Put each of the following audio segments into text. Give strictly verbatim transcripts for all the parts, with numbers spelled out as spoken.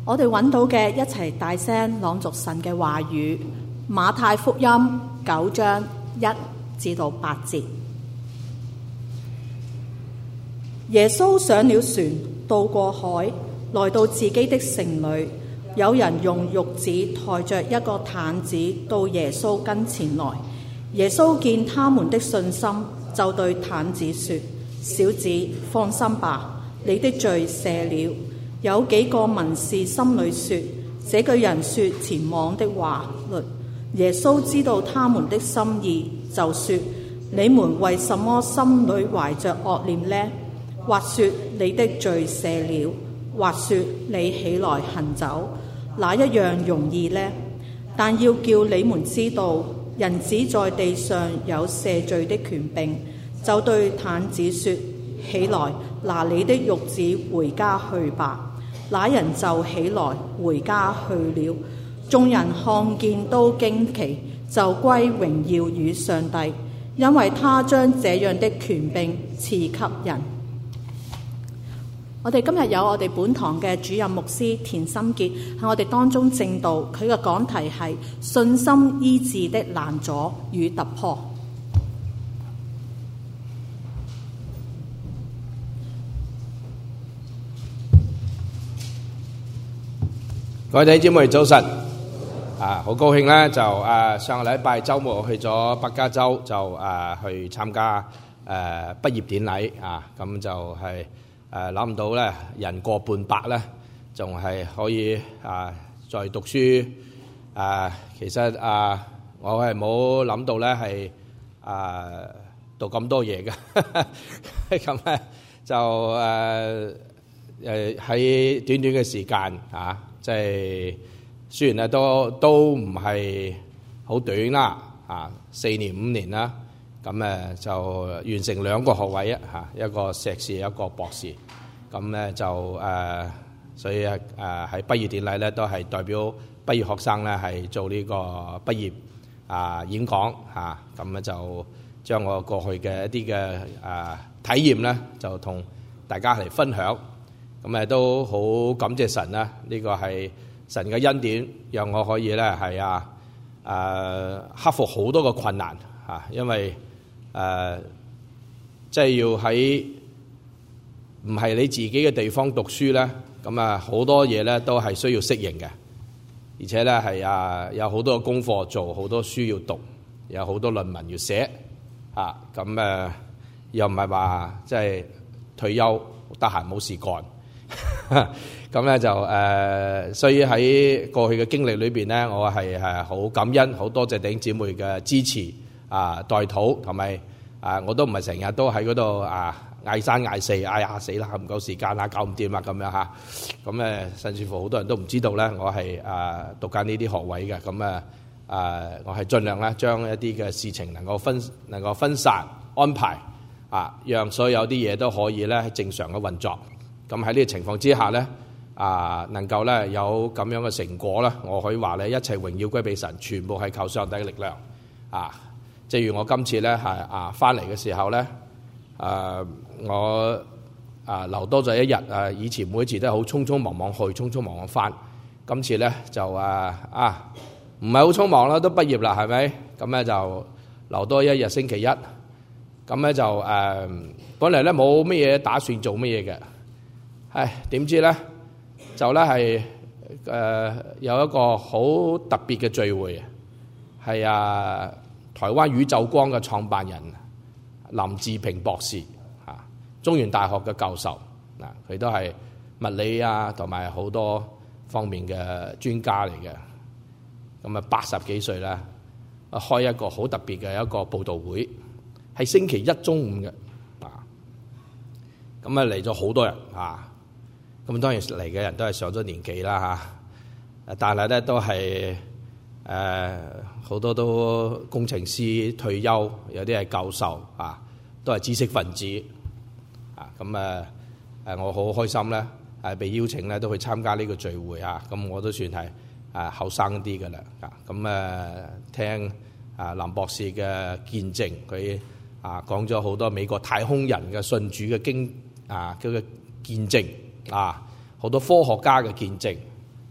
我哋揾到嘅一齊大聲朗讀神嘅話語，馬太福音九章一至到八節。耶穌上了船，渡過海，來到自己的城裏。有人用褥子抬着一個癱子到耶穌跟前來。耶穌見他們的信心，就對癱子說：小子，放心吧，你的罪赦了。有幾個文士心裏說：這個人說僭妄的話律。耶穌知道他們的心意，就說：你們為什麼心裏懷着惡念呢？或說你的罪赦了，或說你起來行走，哪一樣容易呢？但要叫你們知道，人子在地上有赦罪的權柄。就對癱子說：起來，拿你的褥子回家去吧。那人就起來回家去了。眾人看見都驚奇，就歸榮耀與上帝，因為他將這樣的權柄賜給人。我哋今日有我哋本堂嘅主任牧師田心傑喺我哋當中證道，佢嘅講題係信心醫治的攔阻與突破。 各位弟兄姊妹早晨，啊，好高興咧，就誒上個禮拜週末去咗北加州，就誒去參加誒畢業典禮啊，咁就係誒諗唔到咧，人過半百咧，仲係可以啊再讀書啊。其實啊，我係冇諗到咧係啊讀咁多嘢嘅，咁咧就誒誒喺短短嘅時間啊。即係雖然咧都都唔係好短啦，啊四年五年啦，咁誒就完成兩個學位啊，嚇一個碩士一個博士，咁咧就誒，所以誒喺畢業典禮咧都係代表畢業學生咧係做呢個畢業啊演講嚇，咁咧就將我過去嘅一啲嘅誒體驗咧就同大家嚟分享。咁誒都好感謝神啦！呢個係神嘅恩典，讓我可以咧係啊誒克服好多個困難嚇，因為誒即係要喺唔係你自己嘅地方讀書咧，咁啊好多嘢咧都係需要適應嘅，而且咧係啊有好多功課做，好多書要讀，有好多論文要寫嚇，咁誒又唔係話即係退休得閒冇事幹。咁咧就誒、呃，所以喺過去嘅經歷裏邊咧，我係係好感恩，好多謝弟兄姊妹嘅支持啊、代禱，同埋啊，我都唔係成日都喺嗰度啊嗌三嗌四，哎呀死啦，唔夠時間啦，搞唔掂啦咁樣嚇。咁誒，甚至乎好多人都唔知道咧，我係啊讀緊呢啲學位嘅。咁誒啊，我係盡量咧將一啲嘅事情能夠分能夠分散安排啊，讓所有啲嘢都可以咧正常嘅運作。咁喺呢個情況之下咧，啊能夠咧有咁樣嘅成果咧，我可以話咧一切榮耀歸俾神，全部係靠上帝嘅力量。啊，正如我今次咧係啊翻嚟嘅時候咧，啊我啊留多咗一日啊，以前每一次都係好匆匆忙忙去，匆匆忙忙翻。今次咧就啊啊唔係好匆忙啦，都畢業啦，係咪？咁咧就留多一日星期一。咁咧就誒、啊，本嚟咧冇乜嘢打算做乜嘢嘅。唉，點知咧就咧係誒有一個好特別嘅聚會，係啊台灣宇宙光嘅創辦人林志平博士嚇，中原大學嘅教授嗱，佢都係物理啊同埋好多方面嘅專家嚟嘅。咁啊八十幾歲啦，開一個好特別嘅一個報道會，係星期一中午嘅啊。咁啊嚟咗好多人啊。咁當然嚟嘅人都係上咗年紀啦嚇，但係咧都係誒好多都工程師退休，有啲係教授啊，都係知識分子啊。咁誒誒，我好開心咧，係被邀請咧都去參加呢個聚會啊。咁我都算係誒後生啲嘅啦啊。咁誒聽啊林博士嘅見證，佢啊講咗好多美國太空人嘅信主嘅經啊佢嘅見證。啊！好多科學家嘅見證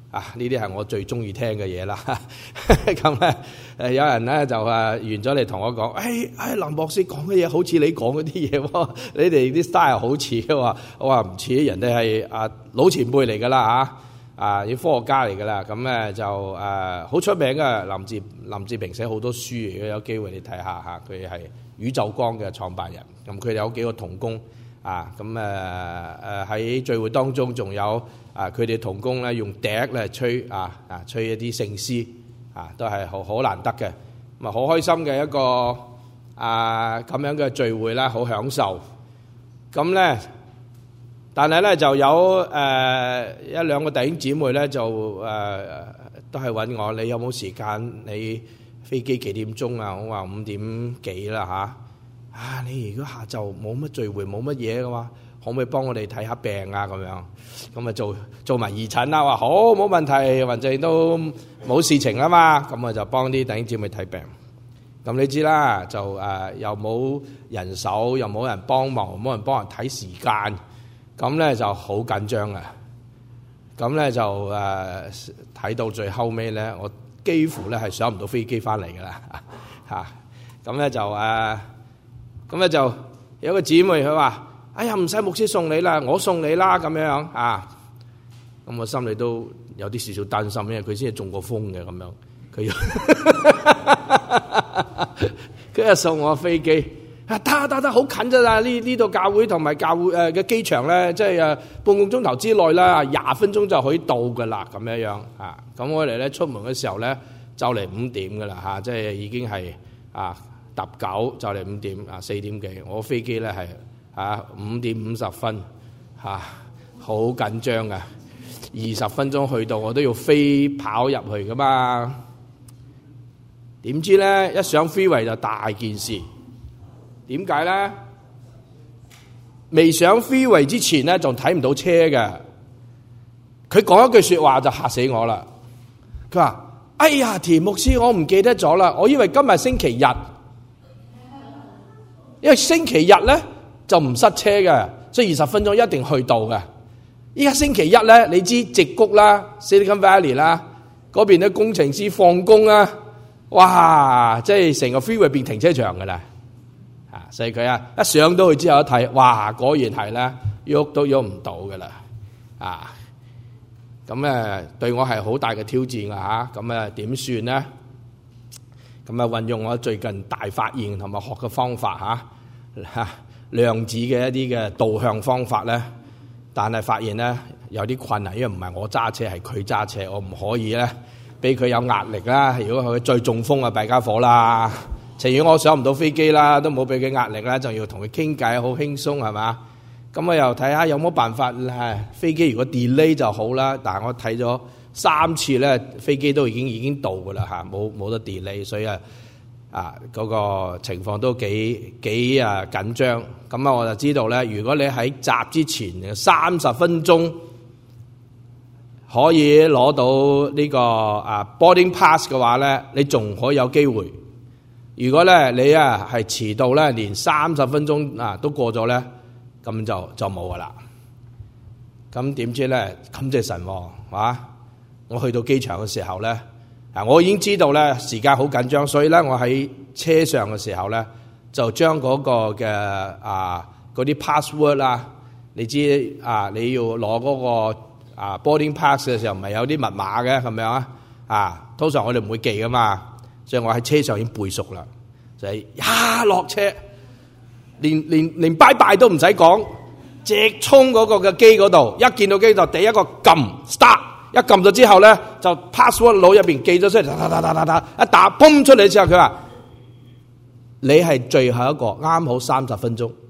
啊，呢啲係我最中意聽嘅嘢啦。咁咧誒有人咧就誒完咗嚟同我講，誒誒林博士講嘅嘢好似你講嗰啲嘢喎，你哋啲 style 好似喎。我話唔似，人哋係啊老前輩嚟㗎啦嚇。啊！啲科學家嚟㗎啦，咁咧就誒好、呃、出名嘅林志林志平寫好多書，如果有機會你睇下嚇，佢係宇宙光嘅創辦人。咁佢哋有幾個同工啊，咁誒誒喺聚會當中仲有啊，佢哋同工咧用笛咧吹啊啊吹一啲聖詩啊，都係好好難得嘅。咁啊好開心嘅一個啊咁樣嘅聚會啦，好享受。咁咧。但係咧就有誒、呃、一兩個弟兄姊妹咧就誒、呃、都係揾我，你有冇時間？你飛機幾點鐘啊？我話五點幾啦嚇。啊，你如果下晝冇乜聚會冇乜嘢嘅話，可唔可以幫我哋睇下病啊？咁樣咁啊做做埋義診啦。話好冇問題，反正都冇事情啦嘛。咁啊就幫啲弟兄姊妹睇病。咁你知啦，就誒、呃、又冇人手，又冇人幫忙，冇人幫人睇時間。咁咧就好緊張啊！咁咧就誒睇、呃、到最後尾咧，我幾乎咧係上唔到飛機翻嚟㗎啦嚇！咁咧就誒，咁、呃、咧就有個姊妹佢話：哎呀，唔使牧師送你啦，我送你啦咁樣啊！咁我心裏都有啲少少擔心，因為佢先係中過風嘅咁樣，佢要佢又送我飛機。啊得得得，好近咋啦！呢呢度教會同埋教會誒嘅機場咧，即係誒半個鐘頭之內啦，廿分鐘就可以到噶啦，咁樣樣啊。咁我哋咧出門嘅時候咧，就嚟五點噶啦嚇，即係已經係啊搭九就嚟五點啊四點幾。我飛機咧係啊五點五十分嚇，好緊張噶，二十分鐘去到我都要飛跑入去噶嘛。點知咧一上 freeway 就大件事。點解咧？未上 freeway 之前咧，仲睇唔到車嘅。佢講一句說話就嚇死我啦。佢話：哎呀，田牧師，我唔記得咗啦。我以為今日星期日，因為星期日咧就唔塞車嘅，所以二十分鐘一定去到嘅。依家星期一咧，你知矽谷啦、Silicon Valley 啦，嗰邊啲工程師放工啦，哇！即係成個 freeway 變停車場噶啦。啊！所以佢啊，一上到去之後一睇，哇！果然係咧，喐都喐唔到噶啦，啊！咁咧對我係好大嘅挑戰啊！嚇，咁啊點算咧？咁啊運用我最近大發現同埋學嘅方法嚇，嚇量子嘅一啲嘅導向方法咧，但係發現咧有啲困難，因為唔係我揸車，係佢揸車，我唔可以咧俾佢有壓力啦。如果佢再中風啊，弊家伙啦！情願我上唔到飛機啦，都冇俾佢壓力啦，仲要同佢傾偈，好輕鬆係嘛？咁我又睇下有冇辦法係飛機如果 delay 就好啦。但係我睇咗三次咧，飛機都已經已經到㗎啦嚇，冇冇得 delay，所以啊啊嗰個情況都幾幾啊緊張。咁啊我就知道咧，如果你喺閘之前三十分鐘可以攞到呢個啊 boarding pass 嘅話咧，你仲可以有機會。如果咧你啊係遲到咧，連三十分鐘啊都過咗咧，咁就就冇噶啦。咁點知咧？感謝神喎，啊！我去到機場嘅時候咧，啊我已經知道咧時間好緊張，所以咧我喺車上嘅時候咧，就將嗰個嘅啊嗰啲 password 啦，你知啊你要攞嗰個啊 boarding pass 嘅時候，唔係有啲密碼嘅咁樣啊？啊，通常我哋唔會記噶嘛。所以我喺車上已經背熟啦，就係呀落車，連連連拜拜都唔使講，直衝嗰個嘅機嗰度，一見到機就第一個撳 start，一撳咗之後咧就 password 腦入邊記咗出嚟，打打打打打，一打砰出嚟之後，佢話你係最後一個，啱好三十分鐘，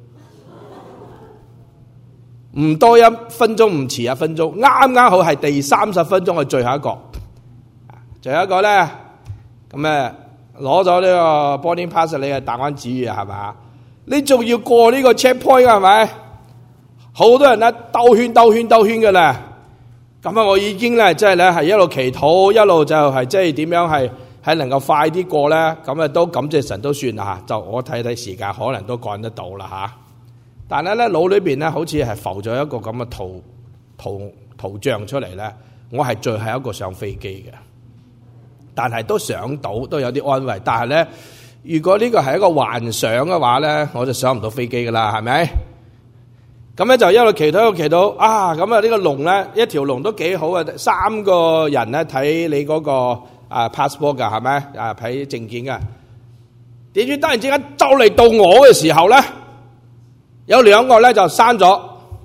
唔多一分鐘，唔遲一分鐘，啱啱好係第三十分鐘係最後一個，最後一個咧。咁誒攞咗呢個 boarding pass，你係大安旨意啊，係嘛？你仲要過呢個 checkpoint 係咪？好多人咧兜圈兜圈兜圈嘅啦。咁啊，我已經咧即係咧係一路祈禱，一路就係即係點樣係係能夠快啲過咧。咁啊都感謝神都算啦，就我睇睇時間可能都趕得到啦嚇。但係咧腦裏邊咧好似係浮咗一個咁嘅圖圖圖像出嚟咧。 我係最後一個上飛機嘅，但係都上到，都有啲安慰。但係咧，如果呢個係一個幻想嘅話咧，我就上唔到飛機噶啦，係咪？咁咧就一路祈禱一路祈禱啊！咁啊呢個龍咧，一條龍都幾好啊，三個人咧睇你嗰個啊 passport 噶，係咪啊？睇證件噶。點知突然之間就嚟到我嘅時候咧，有兩個咧就閂咗，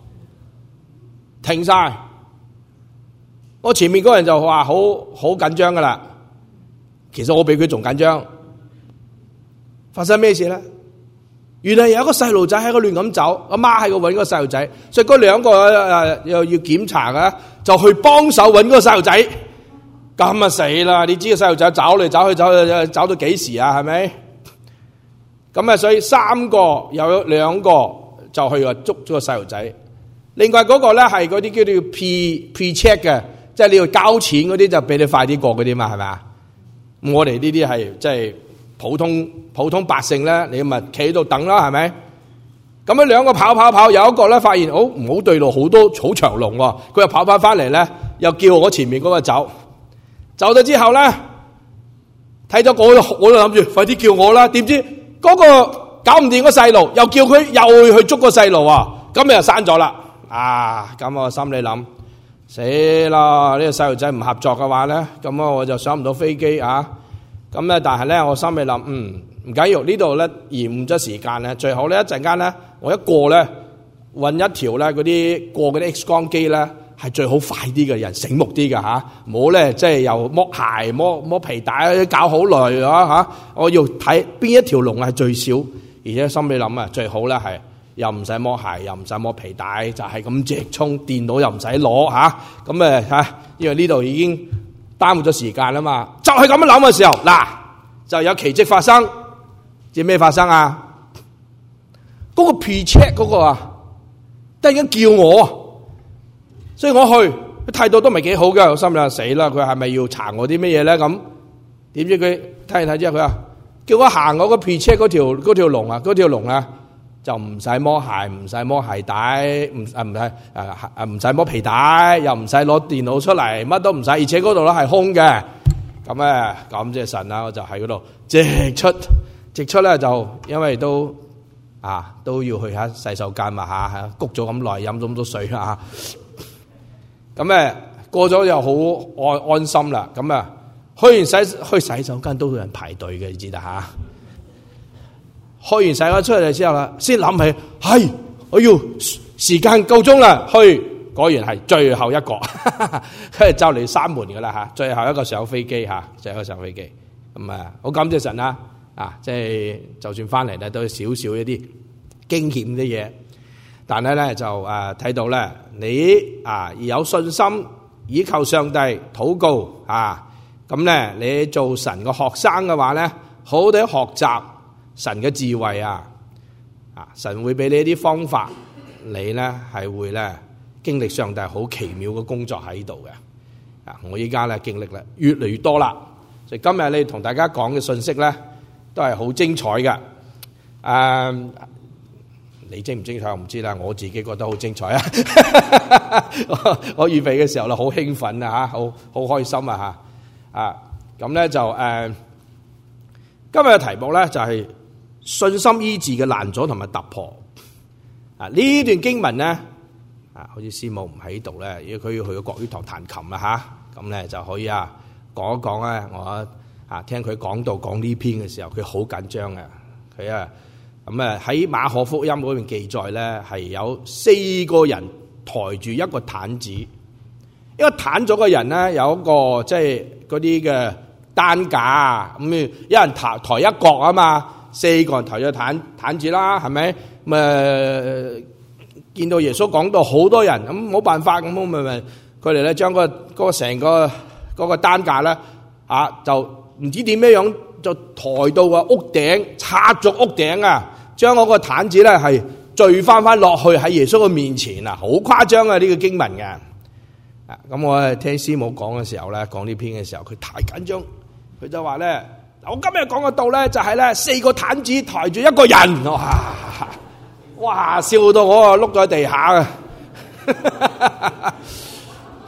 停晒。我前面嗰個人就話好好緊張噶啦，其實我比佢仲緊張。發生咩事咧？原來有一個細路仔喺度亂咁走，阿媽喺度搵個細路仔，所以嗰兩個誒又要檢查嘅，就去幫手搵嗰個細路仔。咁啊死啦！你知個細路仔走嚟走去走去走到幾時啊？係咪？咁啊，所以三個有兩個就去話捉咗個細路仔，另外嗰個咧係嗰啲叫做 P P check 嘅，即係你要交錢嗰啲就俾你快啲過嗰啲嘛，係咪啊？我哋呢啲係即係普通普通百姓咧，你咪企喺度等啦，係咪？咁樣兩個跑跑跑，有一個咧發現好唔好對路，好多好長龍喎，佢又跑翻翻嚟咧，又叫我前面嗰個走，走咗之後咧，睇咗我我就諗住快啲叫我啦，點知嗰個搞唔掂個細路，又叫佢又去捉個細路啊，咁咪又刪咗啦，啊，咁我心裏諗死啦，呢個細路仔唔合作嘅話咧，咁啊我就上唔到飛機啊。咁咧，但係咧，我心裏諗，嗯，唔緊要，呢度咧延誤咗時間咧，最好咧一陣間咧，我一過咧，搵一條咧嗰啲過嗰啲 X 光機咧，係最好快啲嘅人，醒目啲嘅吓，唔好咧即係又剝鞋、剝剝皮帶，搞好耐啊吓！我要睇邊一條龍係最少，而且心裏諗啊，最好咧係又唔使剝鞋，又唔使剝皮帶，就係咁直衝，電腦又唔使攞吓，咁誒吓，因為呢度已經耽誤咗時間啦嘛，就係咁樣諗嘅時候，嗱就有奇蹟發生。知咩發生啊？嗰、那個 pre-check 嗰個啊，突然間叫我，所以我去，佢態度都唔係幾好嘅，我心諗死啦，佢係咪要查我啲乜嘢咧？咁點知佢睇嚟睇之後，佢話叫我行我個 pre-check 嗰條嗰條龍啊，嗰條龍啊就唔使摸鞋，唔使摸鞋帶，唔啊唔使誒唔使摸皮帶，又唔使攞電腦出嚟，乜都唔使，而且嗰度咧係空嘅。咁咧感謝神啦，我就喺嗰度直出直出咧，就因為都啊都要去下洗手間嘛嚇，谷咗咁耐，飲咗咁多水啊。咁咧過咗又好安安心啦。咁啊去完洗去洗手間都有人排隊嘅，你知啦嚇。開完洗咗出嚟之後啦，先諗起係我要時間夠鐘啦，去果然係最後一個，跟住就嚟閂門噶啦吓，最後一個上飛機吓，最後一個上飛機咁啊，好感謝神啦啊！即係就算翻嚟咧，都有少少一啲驚險啲嘢，但係咧就誒睇到咧，你啊有信心倚靠上帝禱告啊，咁咧你做神個學生嘅話咧，好好地學習神嘅智慧啊！啊，神會俾你一啲方法，你咧係會咧經歷上帝好奇妙嘅工作喺度嘅。啊，我依家咧經歷咧越嚟越多啦，所以今日你同大家講嘅信息咧都係好精彩嘅。誒、啊，你精唔精彩我唔知啦，我自己覺得好精彩啊！我，我預備嘅時候咧好興奮啊嚇，好好開心啊嚇！啊，咁咧就誒、啊，今日嘅題目咧就係、是。信心醫治嘅難阻同埋突破啊！呢段經文咧啊，好似師母唔喺度咧，如果佢要去個國語堂彈琴啦吓，咁咧就可以啊講一講咧。我啊聽佢講到講呢篇嘅時候，佢好緊張嘅。佢啊咁啊喺馬可福音嗰邊記載咧，係有四個人抬住一個癱子，一個癱咗嘅人咧有一個即係嗰啲嘅擔架咁，有人抬抬一角啊嘛。四個人抬咗癱癱子啦，係咪？咁誒見到耶穌講到好多人，咁冇辦法咁，咪咪佢哋咧將個嗰個成個嗰個擔架咧啊，就唔知點樣樣就抬到個屋頂，拆咗屋頂啊，將嗰個癱子咧係墜翻翻落去喺耶穌嘅面前啊，好誇張啊！呢個經文嘅啊，咁我聽師母講嘅時候咧，講呢篇嘅時候，佢太緊張，佢就話咧。我今日講嘅道咧就係咧四個癱子抬住一個人，哇！哇！笑到我啊碌咗喺地下啊！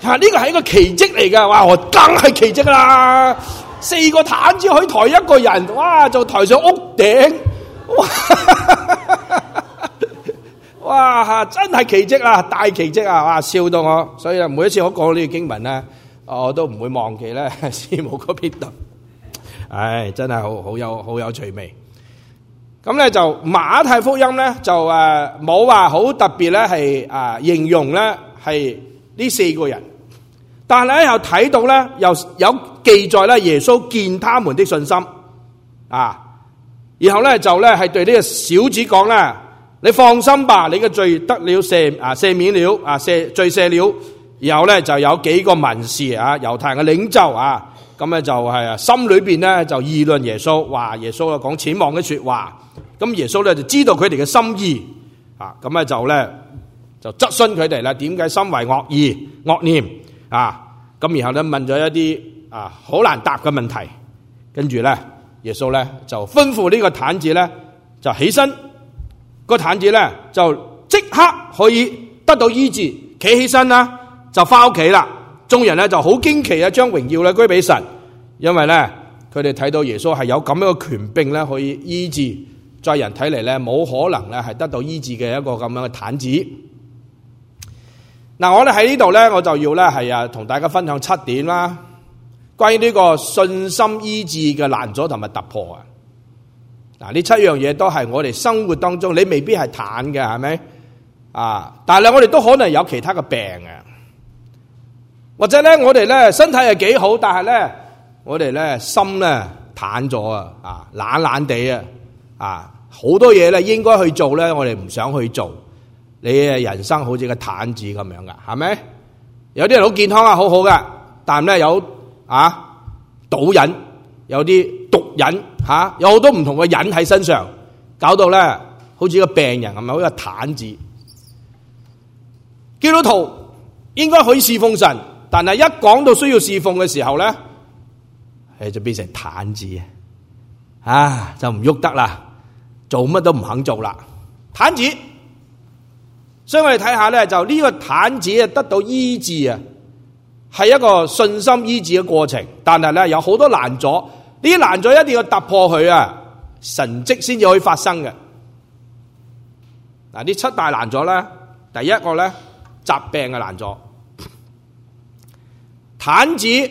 佢話呢個係一個奇蹟嚟㗎，哇！我梗係奇蹟啦，四個癱子可以抬一個人，哇！就抬上屋頂，哇！哇！真係奇蹟啊，大奇蹟啊！哇！笑到我，所以每一次我講呢個經文咧，我都唔會忘記咧師母嗰邊度。唉，真係好好有好有趣味。咁咧就馬太福音咧就誒冇話好特別咧係啊形容咧係呢四個人，但係咧又睇到咧又有記載咧耶穌見他們的信心啊，然後咧就咧係對呢個小子講咧，你放心吧，你嘅罪得了赦啊赦免了啊赦罪赦了。然後咧就有幾個文士啊猶太人嘅領袖啊，咁咧就係啊心裏邊咧就議論耶穌，話耶穌啊講僭妄嘅說話。咁耶穌咧就知道佢哋嘅心意啊，咁咧就咧就質詢佢哋啦，點解心懷惡意惡念啊？咁然後咧問咗一啲啊好難答嘅問題，跟住咧耶穌咧就吩咐呢個癱子咧就起身，個癱子咧就即刻可以得到醫治，企起身啦就翻屋企啦。眾人咧就好驚奇啊，將榮耀咧歸俾神，因為咧佢哋睇到耶穌係有咁樣嘅權柄咧可以醫治。在人睇嚟咧，冇可能咧係得到醫治嘅一個咁樣嘅癱子。嗱，我哋喺呢度咧，我就要咧係啊同大家分享七點啦，關於呢個信心醫治嘅難阻同埋突破啊。嗱，呢七樣嘢都係我哋生活當中，你未必係癱嘅，係咪啊？但係咧，我哋都可能有其他嘅病嘅，或者咧我哋咧身體係幾好，但係咧我哋咧心咧癱咗啊，啊懶懶地啊，啊。好多嘢咧應該去做咧，我哋唔想去做。你嘅人生好似個癱子咁樣噶，係咪？有啲人好健康啊，好好噶，但係咧有啊賭癮，有啲毒癮吓，有好多唔同嘅癮喺身上，搞到咧好似個病人咁樣，好似個癱子。基督徒應該可以侍奉神，但係一講到需要侍奉嘅時候咧，誒就變成癱子啊，就唔喐得啦。做乜都唔肯做啦，癱子。所以我哋睇下咧，就呢個癱子啊得到醫治啊，係一個信心醫治嘅過程。但係咧有好多難阻，呢啲難阻一定要突破佢啊，神蹟先至可以發生嘅。嗱，呢七大難阻咧，第一個咧疾病嘅難阻，癱子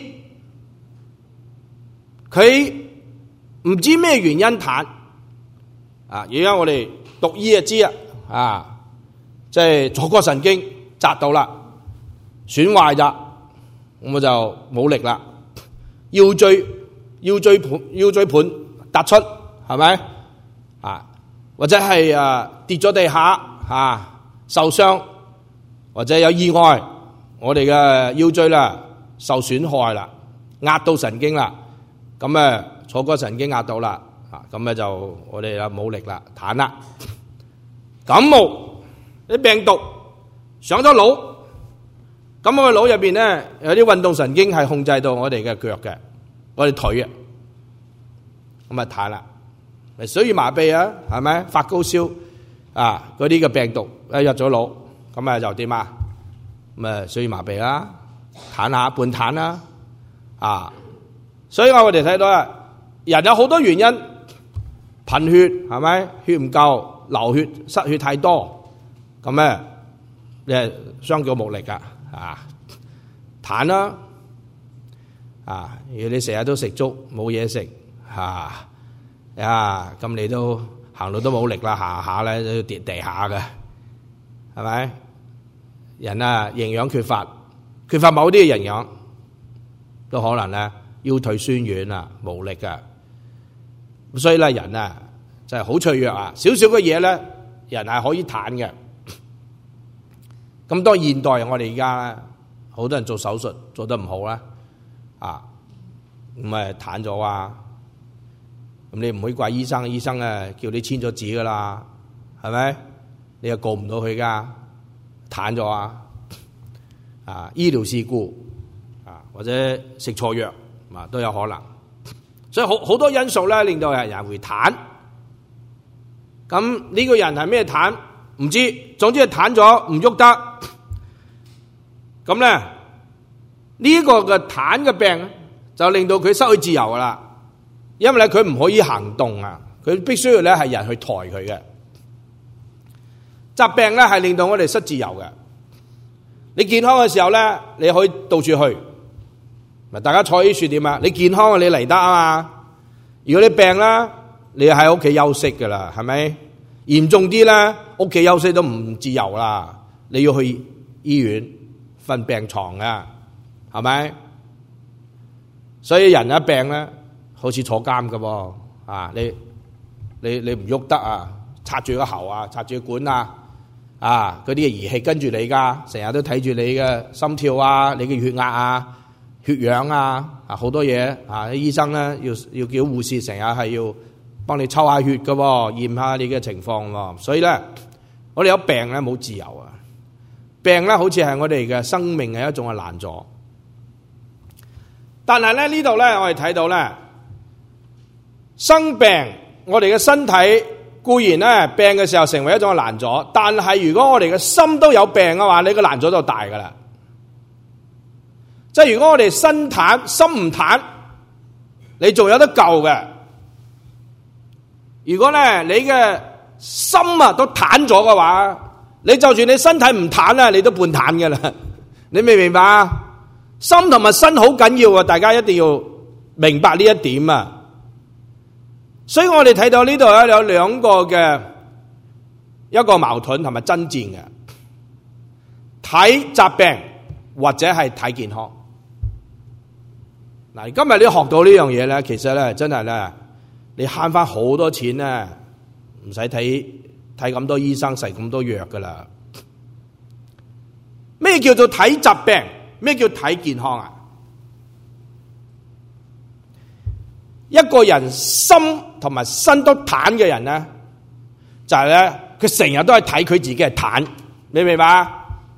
佢唔知咩原因癱。啊！而家我哋讀醫就知啊，啊，即係坐骨神經扎到啦，損壞咗，咁我就冇力啦。腰椎腰椎盤腰椎盤突出，係咪啊？或者係啊跌咗地下啊受傷，或者有意外，我哋嘅腰椎啦受損害啦，壓到神經啦，咁誒坐骨神經壓到啦。咁咧就我哋啊冇力啦，癱啦。感冒啲病毒上咗腦，咁我嘅腦入邊咧有啲運動神經係控制到我哋嘅腳嘅，我哋腿啊，咁啊癱啦。咪水麻痹啊，係咪發高燒啊？嗰啲嘅病毒一入咗腦，咁啊就點啊？咁啊水麻痹啦，癱下半癱啦，啊！所以我哋睇到啊，人有好多原因。貧血係咪？血唔夠，流血失血太多，咁咧你係雙腳冇力噶啊，癱啦啊！如果你成日都食粥冇嘢食啊啊，咁你都行路都冇力啦，下下咧都要跌地下嘅，係咪？人啊營養缺乏，缺乏某啲嘅營養，都可能咧腰腿酸軟啊，冇力噶。所以咧，人啊，就係好脆弱啊！少少嘅嘢咧，人係可以癱嘅。咁當現代我哋而家好多人做手術做得唔好啦，啊，咁咪癱咗啊！咁你唔可以怪醫生，醫生啊叫你簽咗紙噶啦，係咪？你又告唔到佢噶，癱咗啊！啊，醫療事故啊，或者食錯藥啊，都有可能。所以好好多因素咧，令到人人會癱。咁呢個人係咩癱？唔知，總之係癱咗，唔喐得。咁咧呢個嘅癱嘅病就令到佢失去自由噶啦，因為咧佢唔可以行動啊，佢必須要咧係人去抬佢嘅。疾病咧係令到我哋失自由嘅。你健康嘅時候咧，你可以到處去。大家坐喺樹點啊？你健康啊，你嚟得啊嘛。如果你病啦，你喺屋企休息噶啦，係咪？嚴重啲咧，屋企休息都唔自由啦，你要去醫院瞓病床啊，係咪？所以人一病咧，好似坐監噶噃啊！你你你唔喐得啊，插住個喉啊，插住個管啊，啊嗰啲嘅儀器跟住你噶，成日都睇住你嘅心跳啊，你嘅血壓啊。血氧啊，啊好多嘢啊！醫生咧要要叫護士成日係要幫你抽下血噶，驗下你嘅情況喎。所以咧，我哋有病咧冇自由啊！病咧好似係我哋嘅生命嘅一種嘅攔阻。但係咧呢度咧，我哋睇到咧生病，我哋嘅身體固然咧病嘅時候成為一種嘅攔阻，但係如果我哋嘅心都有病嘅話，你個攔阻就大噶啦。即係如果我哋身癱心唔癱，你仲有得救嘅。如果咧你嘅心啊都癱咗嘅話，你就算你身體唔癱啦，你都半癱嘅啦。你明唔明白啊？心同埋身好緊要啊！大家一定要明白呢一點啊。所以我哋睇到呢度咧有兩個嘅一個矛盾同埋爭戰嘅，睇疾病或者係睇健康。嗱，今日你學到呢樣嘢咧，其實咧真係咧，你慳翻好多錢咧，唔使睇睇咁多醫生，食咁多藥噶啦。咩叫做睇疾病？咩叫睇健康啊？一個人心同埋身都癱嘅人咧，就係咧，佢成日都係睇佢自己係癱，你明唔明白？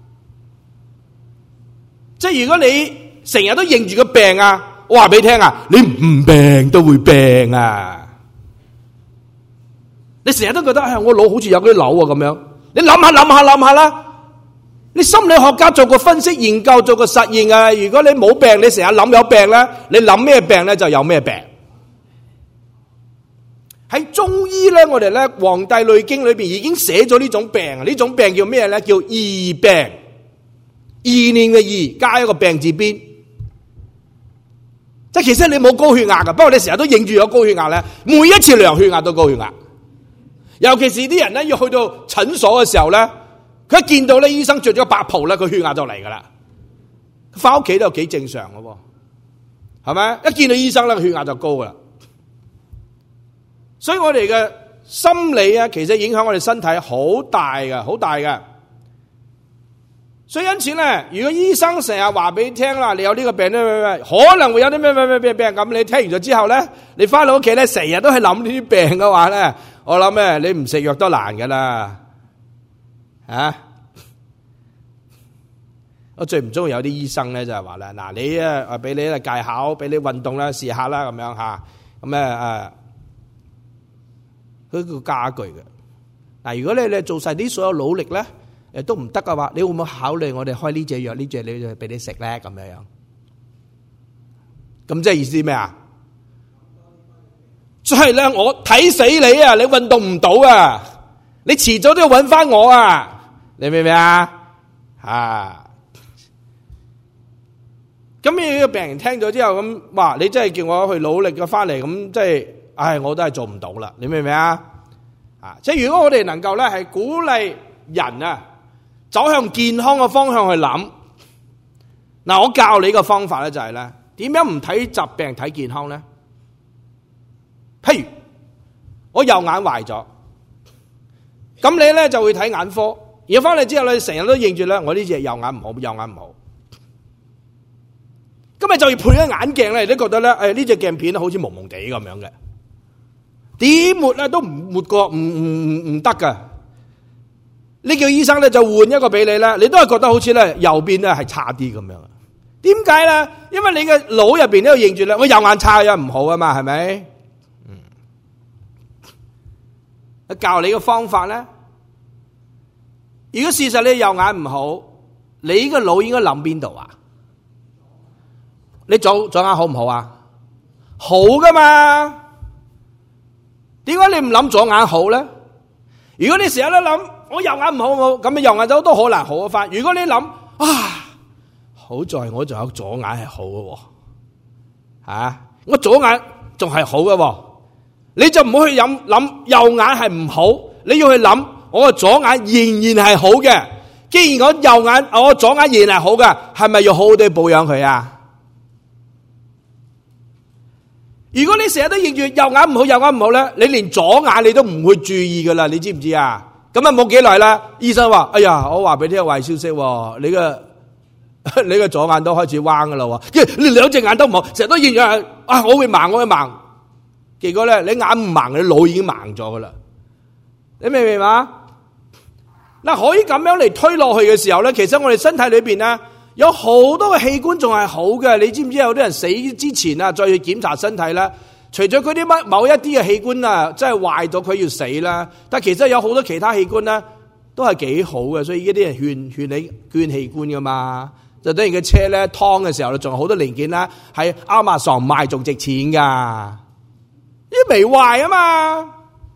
即係如果你成日都認住個病啊！我話俾你聽啊，你唔病都會病啊！你成日都覺得，哎呀，我腦好似有啲瘤啊咁樣。你諗下諗下諗下啦，你心理學家做個分析研究，做個實驗啊。如果你冇病，你成日諗有病咧，你諗咩病咧就有咩病。喺中醫咧，我哋咧《黃帝內經》裏邊已經寫咗呢種病，呢種病叫咩咧？叫意病，意念嘅意加一個病字邊。即係其實你冇高血壓噶，不過你成日都認住有高血壓咧，每一次量血壓都高血壓。尤其是啲人咧要去到診所嘅時候咧，佢一見到咧醫生着咗白袍咧，佢血壓就嚟噶啦。翻屋企都有幾正常嘅喎，係咪？一見到醫生咧，血壓就高噶啦。所以我哋嘅心理啊，其實影響我哋身體好大嘅，好大嘅。所以因此咧，如果醫生成日話俾你聽啦，你有呢個病咧，可能會有啲咩咩咩咩病咁，你聽完咗之後咧，你翻到屋企咧，成日都係諗呢啲病嘅話咧，我諗咧，你唔食藥都難噶啦，啊！我最唔中意有啲醫生咧就係話咧，嗱你啊，俾你咧戒口，俾你運動啦，試下啦咁樣吓，咁咧誒，佢個家具嘅。嗱，如果你你做晒啲所有努力咧，誒都唔得嘅話，你會唔會考慮我哋開呢隻藥呢隻你俾你食咧咁樣樣？咁即係意思咩啊？即係咧，我睇死你啊！你運動唔到啊！你遲早都要揾翻我啊！你明唔明啊？啊！咁呢個病人聽咗之後咁，哇！你真係叫我去努力嘅翻嚟，咁即係，唉，我都係做唔到啦！你明唔明啊？啊！即係如果我哋能夠咧係鼓勵人啊，走向健康嘅方向去諗，嗱，我教你個方法咧就係咧，點樣唔睇疾病睇健康咧？譬如我右眼壞咗，咁你咧就會睇眼科，然後翻嚟之後咧成日都認住咧，我呢隻右眼唔好，右眼唔好。今日就要配咗眼鏡咧，你都覺得咧，誒呢隻鏡片好似蒙蒙地咁樣嘅，點抹咧都唔抹過，唔唔唔唔得噶。呢叫醫生咧就換一個俾你咧，你都係覺得好似咧右邊咧係差啲咁樣。點解咧？因為你嘅腦入邊都認住咧，我右眼差咗唔好啊嘛，係咪？嗯，教你嘅方法咧，如果事實你右眼唔好，你個腦應該諗邊度啊？ 你左左眼好唔好啊？好噶嘛？點解你唔諗左眼好咧？如果你成日都諗我右眼唔好好，咁你右眼都都好難好翻。如果你諗啊，好在我仲有左眼係好嘅，啊，我左眼仲係好嘅，你就唔好去諗諗右眼係唔好，你要去諗我嘅左眼仍然係好嘅。既然我右眼我左眼仍然係好嘅，係咪要好好地保養佢啊？如果你成日都認住右眼唔好，右眼唔好咧，你連左眼你都唔會注意噶啦，你知唔知啊？咁啊冇幾耐啦，醫生話：哎呀，我話俾你聽壞消息，你嘅你嘅左眼都開始彎噶啦，跟住你兩隻眼都唔好，成日都認住啊，我會盲，我會盲。結果咧，你眼唔盲，你腦已經盲咗噶啦。你明唔明嘛？嗱，可以咁樣嚟推落去嘅時候咧，其實我哋身體裏邊咧，有好多嘅器官仲係好嘅。你知唔知有啲人死之前啊，再去檢查身體咧，除咗佢啲乜某一啲嘅器官啊，真係壞到佢要死啦，但其實有好多其他器官咧，都係幾好嘅。所以呢啲人勸勸你捐器官噶嘛，就等於個車咧劏嘅時候，仲有好多零件啦，喺亞馬遜賣仲值錢噶，呢啲未壞啊嘛。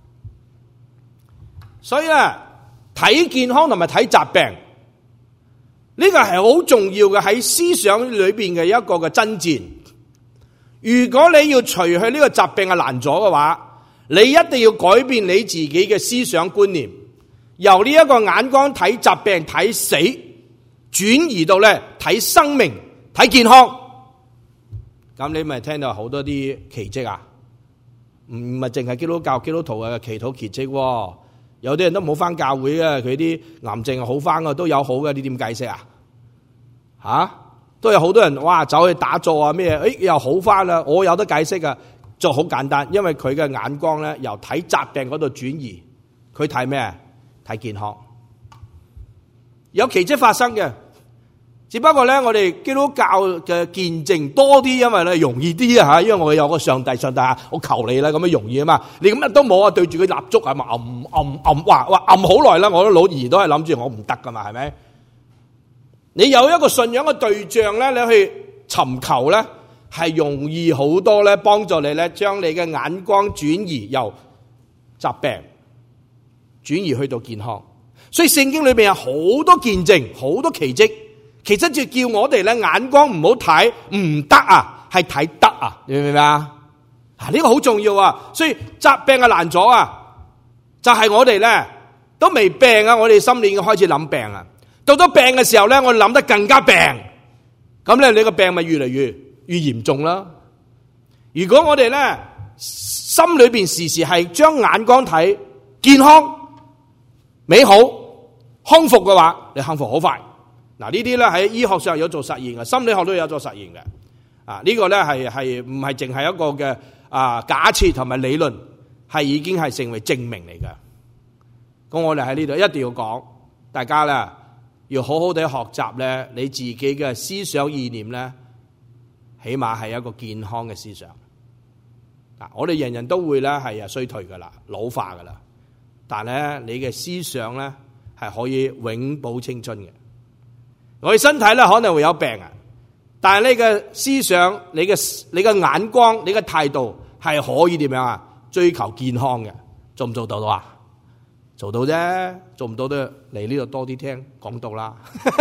所以咧，睇健康同埋睇疾病，呢個係好重要嘅，喺思想裏邊嘅一個嘅爭戰。如果你要除去呢個疾病嘅難阻嘅話，你一定要改變你自己嘅思想觀念，由呢一個眼光睇疾病睇死，轉移到咧睇生命睇健康。咁你咪聽到好多啲奇蹟啊？唔係淨係基督教基督徒嘅祈禱奇蹟，有啲人都冇翻教會嘅，佢啲癌症好翻嘅，都有好嘅，你點解釋啊？吓、啊，都有好多人哇走去打坐啊咩？誒又好翻啦，我有得解釋啊，就好簡單，因為佢嘅眼光咧由睇疾病嗰度轉移，佢睇咩？睇健康，有奇蹟發生嘅。只不過咧，我哋基督教嘅見證多啲，因為咧容易啲啊吓，因為我有個上帝，上帝啊，我求你啦，咁樣容易啊嘛。你咁乜都冇啊，對住佢蠟燭係嘛，暗暗暗，哇哇暗好耐啦，我啲老兒都係諗住我唔得噶嘛，係咪？你有一個信仰嘅對象咧，你去尋求咧，係容易好多咧，幫助你咧，將你嘅眼光轉移由疾病轉移去到健康。所以聖經裏邊有好多見證，好多奇蹟。其實就叫我哋咧眼光唔好睇唔得啊，係睇得啊，你明唔明啊？啊呢個好重要啊！所以疾病嘅難阻啊，就係我哋咧都未病啊，我哋心裏已經開始諗病啊。到咗病嘅時候咧，我哋諗得更加病，咁咧你個病咪越嚟越越嚴重啦。如果我哋咧心裏邊時時係將眼光睇健康、美好、康復嘅話，你康復好快。嗱，呢啲咧喺醫學上有做實驗嘅，心理學都有做實驗嘅。啊，呢個咧係係唔係淨係一個嘅啊假設同埋理論，係已經係成為證明嚟嘅。咁我哋喺呢度一定要講，大家咧要好好地學習咧，你自己嘅思想意念咧，起碼係一個健康嘅思想。嗱，我哋人人都會咧係啊衰退噶啦，老化噶啦，但係咧你嘅思想咧係可以永葆青春嘅。我哋身體咧可能會有病啊，但係你嘅思想、你嘅你嘅眼光、你嘅態度係可以點樣啊？追求健康嘅，做唔做到到啊？做到啫，做唔到都嚟呢度多啲聽講道啦。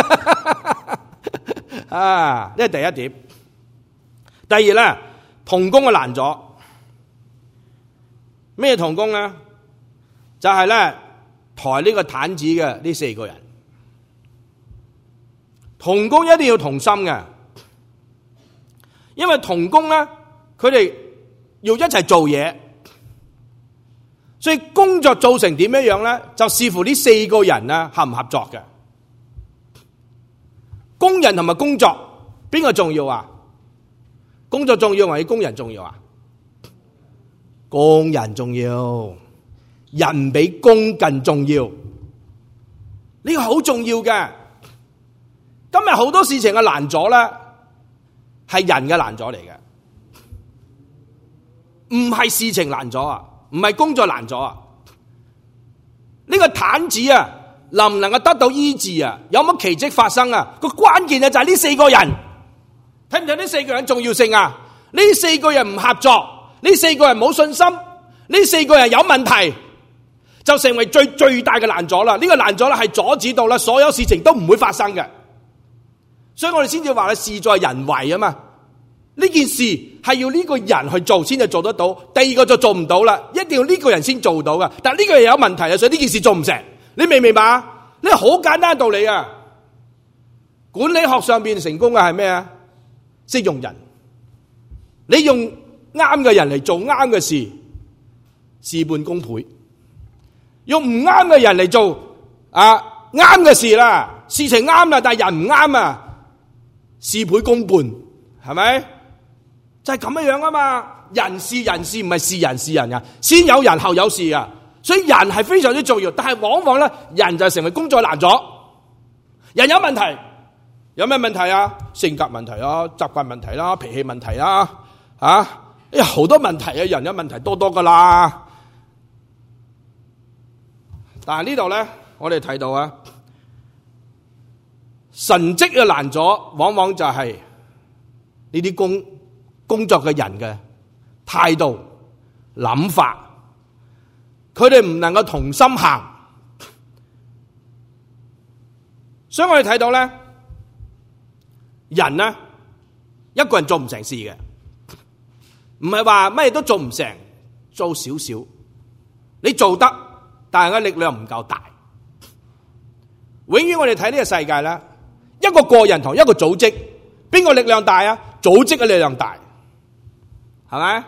啊，呢係第一點。第二咧，同工嘅難阻。咩同工咧？就係咧抬呢個毯子嘅呢四個人。同工一定要同心嘅，因為同工咧，佢哋要一齊做嘢，所以工作做成點樣樣咧，就視乎呢四個人啊合唔合作嘅。工人同埋工作邊個重要啊？工作重要還是工人重要啊？工人重要，人比工更重要，呢個好重要嘅。今日好多事情嘅難阻咧，係人嘅難阻嚟嘅，唔係事情難阻啊，唔係工作難阻啊。呢個癱子啊，能唔能夠得到醫治啊？有乜奇蹟發生啊？個關鍵啊就係呢四個人， 睇唔睇呢四個人重要性啊？呢四個人唔合作，呢四個人冇信心，呢四個人有問題，就成為最最大嘅攔阻啦。呢個攔阻咧係阻止到啦，所有事情都唔會發生嘅。所以我哋先至話咧，事在人為啊嘛。呢件事係要呢個人去做先至做得到，第二個就做唔到啦。一定要呢個人先做到噶。但係呢個人有問題啊，所以呢件事做唔成。你明唔明白啊？呢個好簡單嘅道理啊！管理學上邊成功嘅係咩啊？識用人。你用啱嘅人嚟做啱嘅事，事半功倍；用唔啱嘅人嚟做啊啱嘅事啦，事情啱啦，但係人唔啱啊，事倍功半，係咪？就係咁樣樣啊嘛！人是人事，唔係是人是人啊，先有人後有事啊，所以人係非常之重要。但係往往咧，人就成為工作難咗。人有問題，有咩問題啊？性格問題啊，習慣問題啦，脾氣問題啦。啊！有好多問題啊，人有問題多多噶啦。但係呢度咧，我哋睇到啊，神蹟嘅難阻，往往就係呢啲工工作嘅人嘅態度、諗法，佢哋唔能夠同心行。所以我哋睇到咧，人咧一個人做唔成事嘅。唔係話乜都做唔成，做少少，你做得，但係個力量唔夠大。永遠我哋睇呢個世界咧，一個個人同一個組織，邊個力量大啊？組織嘅力量大，係咪？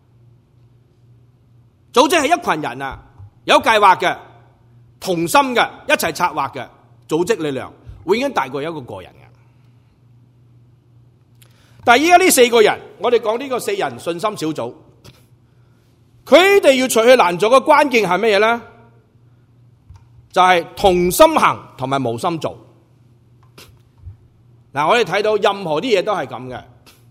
組織係一群人啊，有計劃嘅，同心嘅，一齊策劃嘅，組織力量永遠大過一個個人。但係依家呢四個人，我哋講呢個四人信心小組，佢哋要除去難阻嘅關鍵係乜嘢咧？就係、是、同心行同埋無心做。嗱，我哋睇到任何啲嘢都係咁嘅，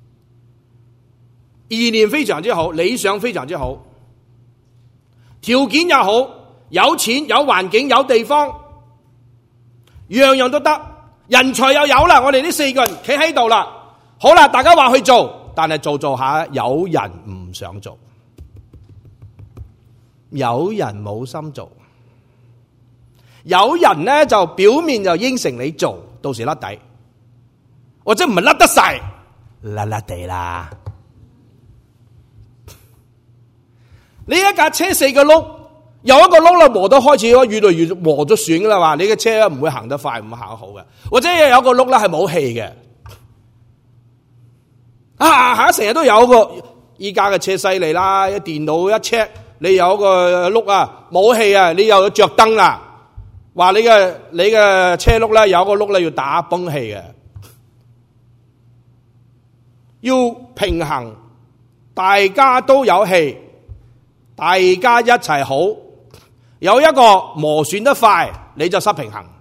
意念非常之好，理想非常之好，條件又好，有錢有環境有地方，樣樣都得，人才又有啦。我哋呢四個人企喺度啦。好啦，大家話去做，但係做做下，有人唔想做，有人冇心做，有人咧就表面就應承你做，到時甩底，或者唔係甩得晒，甩甩地啦。你一架車四個轆，有一個轆啦磨到開始越嚟越磨咗損噶啦嘛，你嘅車唔會行得快，唔會行得好嘅，或者有一個轆咧係冇氣嘅。啊！吓，成日都有個依家嘅車犀利啦，一電腦一 check，你有個轆啊冇氣啊，你又着燈啦，話你嘅你嘅車轆咧有個轆咧要打崩氣嘅，要平衡，大家都有氣，大家一齊好，有一個磨損得快，你就失平衡。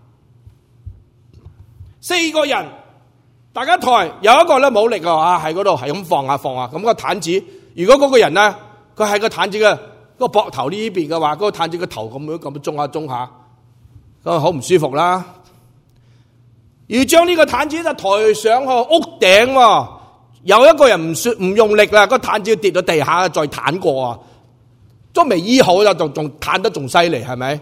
四個人。大家抬有一個咧冇力啊，喺嗰度係咁放下放下，咁個毯子，如果嗰個人咧，佢喺個毯子嘅個膊頭呢邊嘅話，嗰個毯子嘅頭咁樣咁樣中下中下，咁好唔舒服啦。要將呢個毯子就抬上去屋頂，有一個人唔說唔用力啦，個毯子跌到地下再彈過啊，都未醫好就仲仲彈得仲犀利，係咪？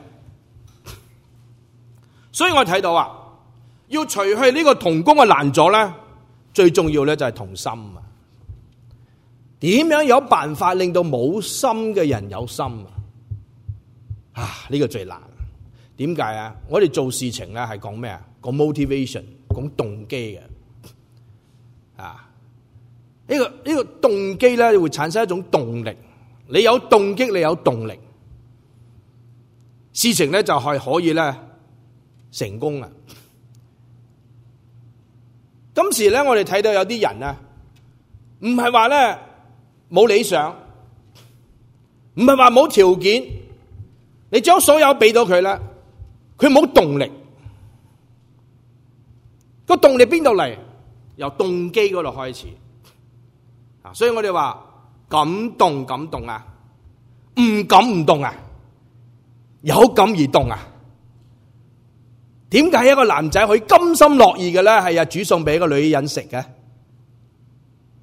所以我睇到啊。要除去呢個同工嘅難阻咧，最重要咧就係同心啊！點樣有辦法令到冇心嘅人有心啊？啊，呢、這個最難。點解啊？我哋做事情咧係講咩啊？講 motivation， 講動機嘅。啊，呢、這個呢、這個動機咧會產生一種動力。你有動機，你有動力，事情咧就係可以咧成功啊！今時咧，我哋睇到有啲人啊，唔係話咧冇理想，唔係話冇條件，你將所有俾到佢啦，佢冇動力。個動力邊度嚟？由動機嗰度開始啊！所以我哋話感動感動啊，唔感唔動啊，有感而動啊！點解一個男仔可以甘心樂意嘅咧？係啊，煮餸俾個女人食嘅，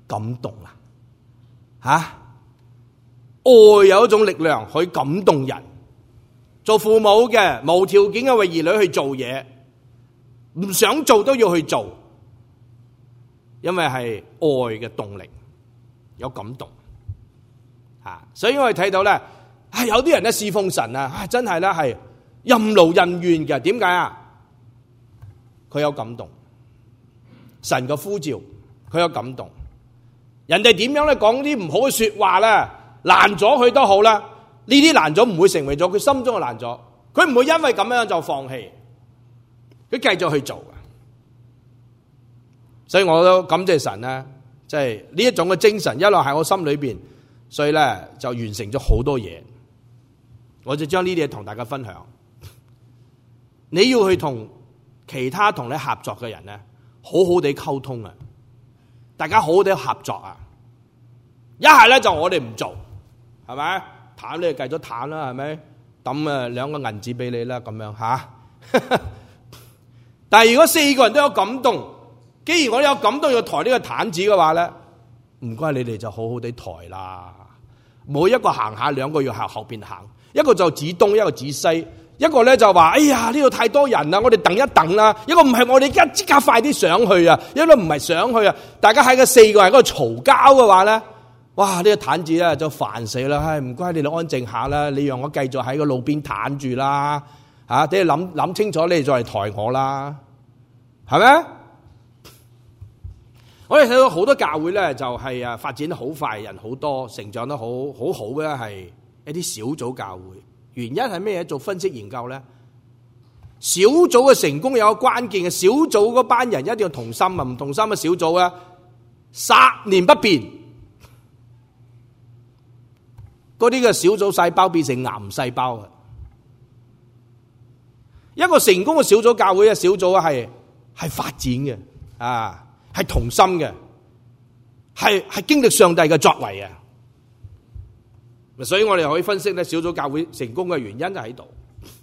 感動啊！吓、啊，愛有一種力量可以感動人。做父母嘅無條件嘅為兒女去做嘢，唔想做都要去做，因為係愛嘅動力，有感動。啊，所以我哋睇到咧，啊有啲人咧侍奉神啊，啊真係咧係任勞任怨嘅。點解啊？佢有感動，神嘅呼召，佢有感動。人哋點樣咧講啲唔好嘅說話咧，攔咗佢都好啦。呢啲攔咗唔會成為咗佢心中嘅攔咗，佢唔會因為咁樣就放棄，佢繼續去做。所以我都感謝神咧，即係呢一種嘅精神一路喺我心裏邊，所以咧就完成咗好多嘢。我就將呢啲嘢同大家分享。你要去同其他同你合作嘅人咧，好好地溝通啊，大家好好地合作啊。一係咧就我哋唔做，係咪？淡你就計咗淡啦，係咪？抌誒兩個銀紙俾你啦，咁樣吓。啊、但係如果四個人都有感動，既然我哋有感動要抬呢個毯子嘅話咧，唔該你哋就好好地抬啦。每一個行下，兩個要向後邊行，一個就指東，一個指西，一個咧就話：哎呀呢度太多人啦，我哋等一等啦。一個唔係我哋而家即刻快啲上去啊，一個唔係上去啊。大家喺個四個人嗰度嘈交嘅話咧。哇！呢個毯子咧就煩死啦，唉，唔該你哋安靜下啦，你讓我繼續喺個路邊毯住啦，吓，你哋諗諗清楚，你哋再嚟抬我啦，係咪？我哋睇到好多教會咧，就係啊發展得好快，人好多，成長得好好好嘅係一啲小組教會。原因係咩嘢？做分析研究咧，小組嘅成功有個關鍵嘅，小組嗰班人一定要同心啊，唔同心嘅小組啊，十年不變。嗰啲嘅小組細胞變成癌細胞啊！一個成功嘅小組教會嘅小組係係發展嘅啊，係同心嘅，係係經歷上帝嘅作為啊！所以我哋可以分析咧，小組教會成功嘅原因就喺度。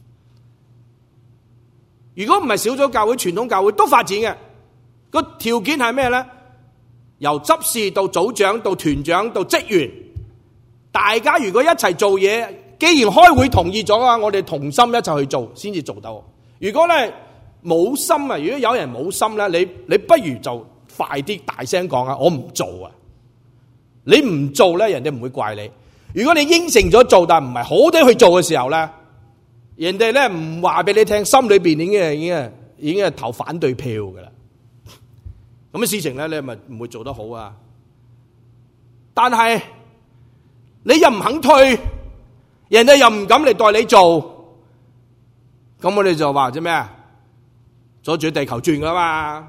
如果唔係小組教會，傳統教會都發展嘅，個條件係咩咧？由執事到組長到團長到職員。大家如果一齊做嘢，既然開會同意咗啊，我哋同心一齊去做，先至做到。如果咧冇心啊，如果有人冇心咧，你你不如就快啲大聲講啊，我唔做啊！你唔做咧，人哋唔會怪你。如果你應承咗做，但唔係好地去做嘅時候咧，人哋咧唔話俾你聽，心裏邊已經係已經係已經係投反對票噶啦。咁嘅事情咧，你咪唔會做得好啊。但係你又唔肯退，人哋又唔敢嚟代你做，咁我哋就話啫咩啊？阻住地球轉噶嘛？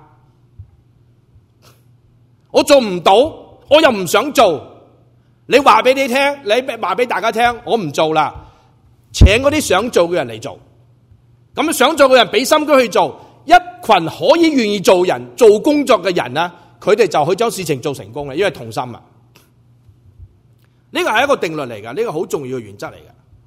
我做唔到，我又唔想做。你話俾你聽，你話俾大家聽，我唔做啦。請嗰啲想做嘅人嚟做，咁想做嘅人俾心機去做，一群可以願意做人、做工作嘅人啊，佢哋就可以將事情做成功嘅，因為同心啊。呢個係一個定律嚟噶，呢個好重要嘅原則嚟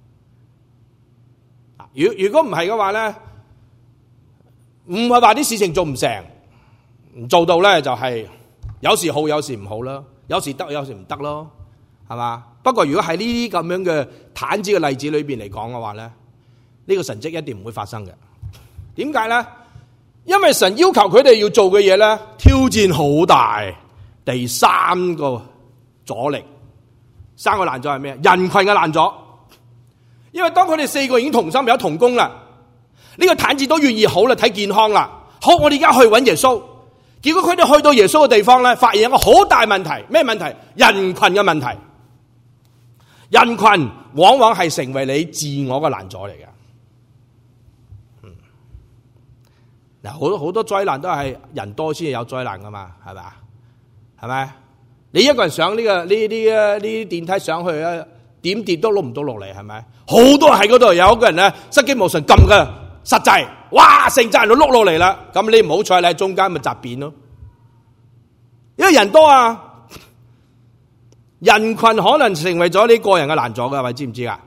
噶。如如果唔係嘅話咧，唔係話啲事情做唔成，唔做到咧就係有時好有時唔好啦，有時得有時唔得咯，係嘛？不過如果喺呢啲咁樣嘅毯子嘅例子裏邊嚟講嘅話咧，呢個神蹟一定唔會發生嘅。點解咧？因為神要求佢哋要做嘅嘢咧，挑戰好大。第三個阻力。三個難咗係咩？人群嘅難咗，因為當佢哋四個已經同心有同工啦，呢個毯子都願意好啦，睇健康啦。好，我哋而家去揾耶穌，結果佢哋去到耶穌嘅地方咧，發現一個好大問題。咩問題？人群嘅問題。人群往往係成為你自我嘅難阻嚟嘅。嗯，嗱，好多好多災難都係人多先有災難噶嘛，係咪？係咪？你一個人上呢、這個呢啲啊呢啲電梯上去啊，點跌都碌唔到落嚟，係咪？好多人喺嗰度，有一個人咧失驚無神撳嘅實際，哇！成扎人都碌落嚟啦。咁你唔好彩，你喺中間咪砸扁咯。因為人多啊，人群可能成為咗你個人嘅難阻噶，喂，知唔知啊？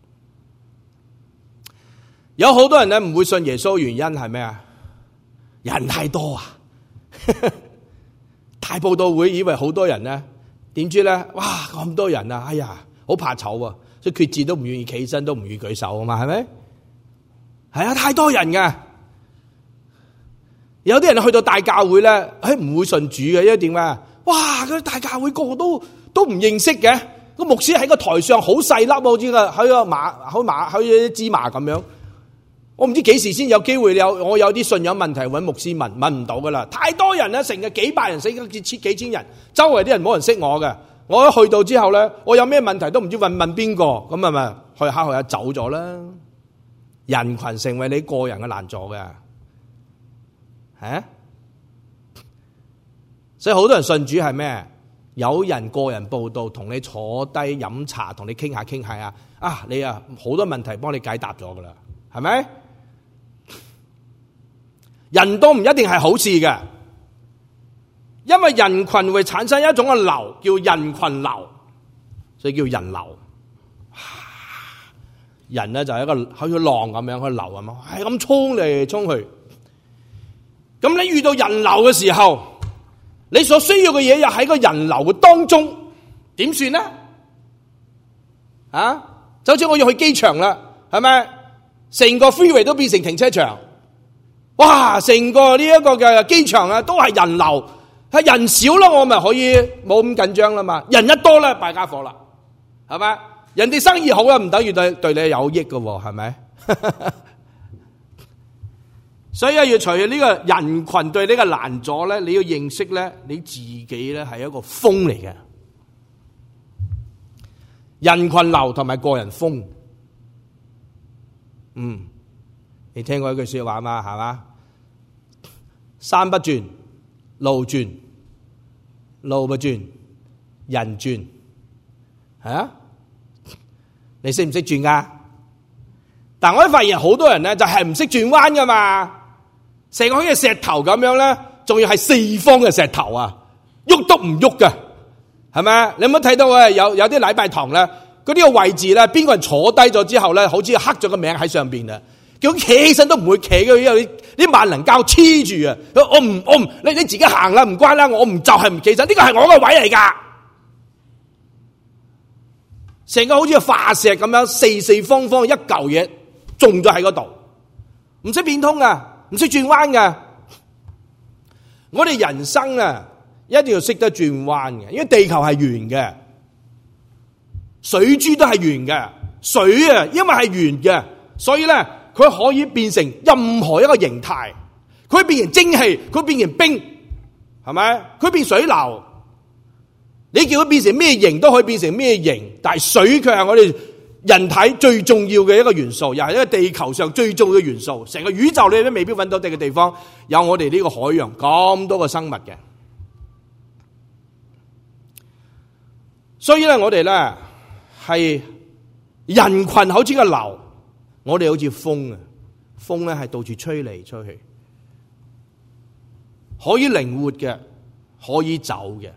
有好多人咧唔會信耶穌，原因係咩啊？人太多啊！ 大佈道會，以為好多人咧，點知咧，哇咁多人啊，哎呀，好怕醜啊，所以決志都唔願意企身，都唔願意舉手啊嘛，係咪？係啊，太多人噶。有啲人去到大教會咧，誒唔會信主嘅，因為點啊？哇，嗰啲大教會個個都都唔認識嘅，個牧師喺個台上好細粒，好似個喺個馬，好馬，好似芝麻咁樣。我唔知幾時先有機會有我有啲信仰問題揾牧師問，問唔到噶啦，太多人啦，成日幾百人死幾千幾千人，周圍啲人冇人識我嘅。我一去到之後咧，我有咩問題都唔知問問邊個，咁係咪去下去下走咗啦？人群成為你個人嘅難阻嘅，啊！所以好多人信主係咩？有人個人報道，同你坐低飲茶，同你傾下傾下啊！啊，你啊好多問題幫你解答咗噶啦，係咪？人多唔一定係好事嘅，因為人群會產生一種嘅流，叫人群流，所以叫人流。人咧就係一個好似浪咁樣去流咁樣，係咁衝嚟衝去。咁你遇到人流嘅時候，你所需要嘅嘢又喺個人流嘅當中，點算呢？啊，就好似我要去機場啦，係咪？成個 freeway 都變成停車場。哇！成個呢一個嘅機場啊，都係人流，係人少啦，我咪可以冇咁緊張啦嘛。人一多咧，敗家伙啦，係咪？人哋生意好啦，唔等於對對你有益嘅，係咪？所以要除咗呢個人群對呢個攔阻咧，你要認識咧，你自己咧係一個風嚟嘅，人群流同埋個人風。嗯，你聽過一句說話嘛？係嘛？山不轉，路轉；路不轉，人轉。係啊，你識唔識轉噶？但我發現好多人咧就係唔識轉彎噶嘛，成個好似石頭咁樣咧，仲要係四方嘅石頭啊，喐都唔喐噶，係咪？你有冇睇到啊？有有啲禮拜堂咧，嗰啲個位置咧，邊個人坐低咗之後咧，好似刻咗個名喺上邊啊！叫企起身都唔會企嘅，因為啲萬能膠黐住啊！我唔我唔，你你自己行啦，唔關啦，我唔就係唔企身，呢個係我個位嚟噶。成個好似化石咁樣，四四方方一嚿嘢種咗喺嗰度，唔識變通啊，唔識轉彎噶。我哋人生啊，一定要識得轉彎嘅，因為地球係圓嘅，水珠都係圓嘅，水啊，因為係圓嘅，所以咧。佢可以變成任何一個形態，佢可以變成蒸汽，佢變成冰，係咪？佢變水流，你叫佢變成咩形都可以變成咩形，但係水卻係我哋人體最重要嘅一個元素，又係一個地球上最重要嘅元素。成個宇宙你都未必揾到地嘅地方有我哋呢個海洋咁多個生物嘅，所以咧我哋咧係人群好似個流。我哋好似風啊，風咧係到處吹嚟吹去，可以靈活嘅，可以走嘅。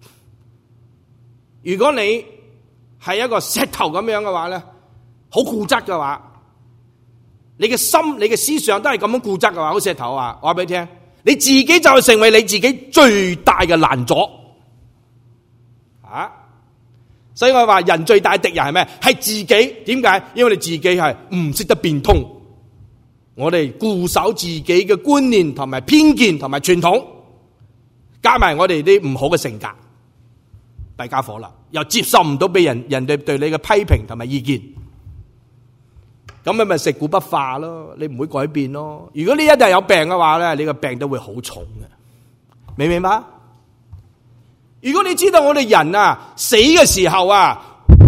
如果你係一個石頭咁樣嘅話咧，好固執嘅話，你嘅心、你嘅思想都係咁樣固執嘅話，好石頭啊！我話俾你聽，你自己就係成為你自己最大嘅攔阻啊！所以我話人最大的敵人係咩？係自己。點解？因為你自己係唔識得變通，我哋固守自己嘅觀念同埋偏見同埋傳統，加埋我哋啲唔好嘅性格，弊家伙啦，又接受唔到俾人人哋對你嘅批評同埋意見，咁你咪食古不化咯，你唔會改變咯。如果你一日有病嘅話咧，你個病都會好重嘅，明唔明白？如果你知道我哋人啊死嘅時候啊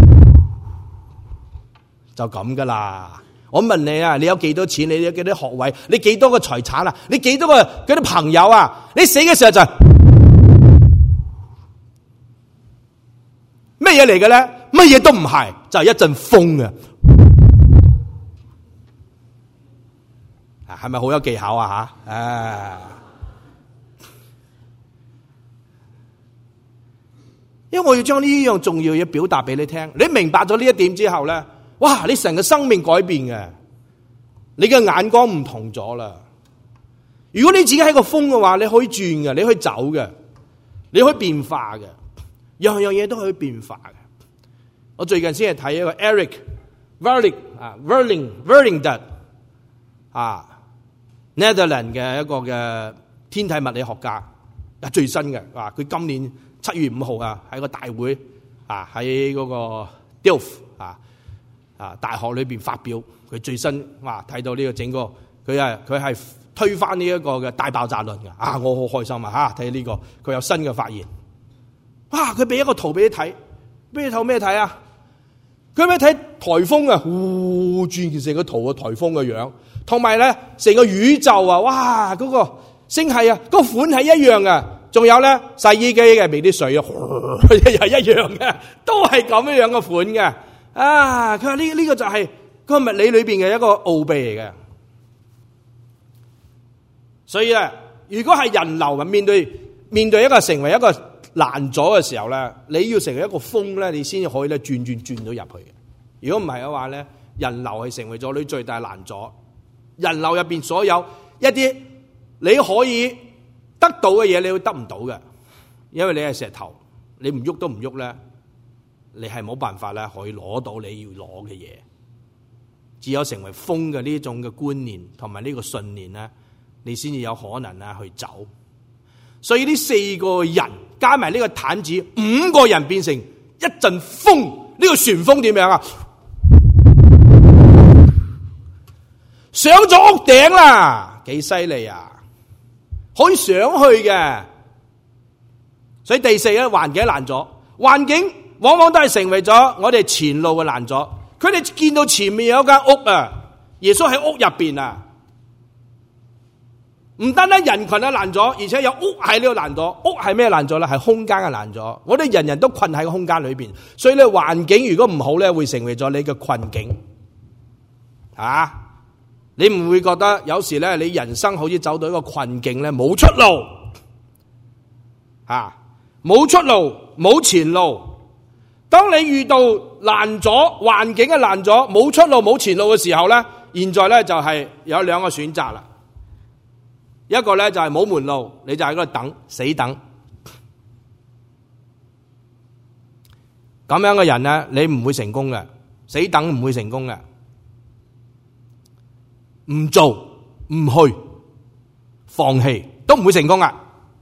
就咁噶啦，我問你啊，你有幾多錢？你有幾多學位？你幾多個財產啊？你幾多個嗰啲朋友啊？你死嘅時候就咩嘢嚟嘅咧？乜嘢都唔係，就係一陣風啊！啊，係咪好有技巧啊？吓，啊！因為我要將呢樣重要嘢表達俾你聽，你明白咗呢一點之後咧，哇！你成個生命改變嘅，你嘅眼光唔同咗啦。如果你自己係個風嘅話，你可以轉嘅，你可以走嘅。 你可以變化嘅，樣樣嘢都可以變化嘅。我最近先係睇一個 Eric Verling 啊 Verling Verlingden 啊 Netherlands 嘅一個嘅天體物理學家，啊最新嘅，啊佢今年七月五號啊喺個大會啊喺嗰個 Delft 啊啊大學裏邊發表佢最新，哇睇到呢個整個佢係佢係推翻呢一個嘅大爆炸論嘅，啊我好開心啊吓，睇呢個佢有新嘅發現，哇佢俾一個圖俾你睇，俾你睇咩睇啊？佢俾你睇颱風啊，呼轉成個圖嘅颱風嘅樣，同埋咧成個宇宙啊，哇嗰個星系啊，嗰個款係一樣嘅，仲有咧洗衣機嘅俾啲水啊，又係一樣嘅，都係咁樣樣嘅款嘅。啊，佢話呢呢個就係個物理裏邊嘅一個奧秘嚟嘅。所以咧，如果係人流面對面對一個成為一個難阻嘅時候咧，你要成為一個風咧，你先至可以咧轉轉轉到入去嘅。如果唔係嘅話咧，人流係成為咗你最大難阻。人流入邊所有一啲你可以得到嘅嘢，你會得唔到嘅，因為你係石頭，你唔喐都唔喐咧，你係冇辦法咧可以攞到你要攞嘅嘢。只有成為風嘅呢種嘅觀念同埋呢個信念咧，你先至有可能啊去走。所以呢四個人加埋呢個毯子，五個人變成一陣風。呢個旋風點樣啊？上咗屋頂啦，幾犀利啊！可以上去嘅。所以第四咧，環境難阻，環境往往都係成為咗我哋前路嘅難阻。佢哋見到前面有間屋啊，耶穌喺屋入邊啊。唔單單人群嘅難阻，而且有屋喺呢個難阻。屋係咩難阻咧？係空間嘅難阻。我哋人人都困喺個空間裏邊，所以咧環境如果唔好咧，會成為咗你嘅困境。啊，你唔會覺得有時咧，你人生好似走到一個困境咧，冇出路，啊，冇出路，冇前路。當你遇到難阻，環境嘅難阻，冇出路，冇前路嘅時候咧，現在咧就係有兩個選擇啦。一個咧就係冇門路，你就喺嗰度等，死等。咁樣嘅人咧，你唔會成功嘅，死等唔會成功嘅。唔做，唔去，放棄都唔會成功噶。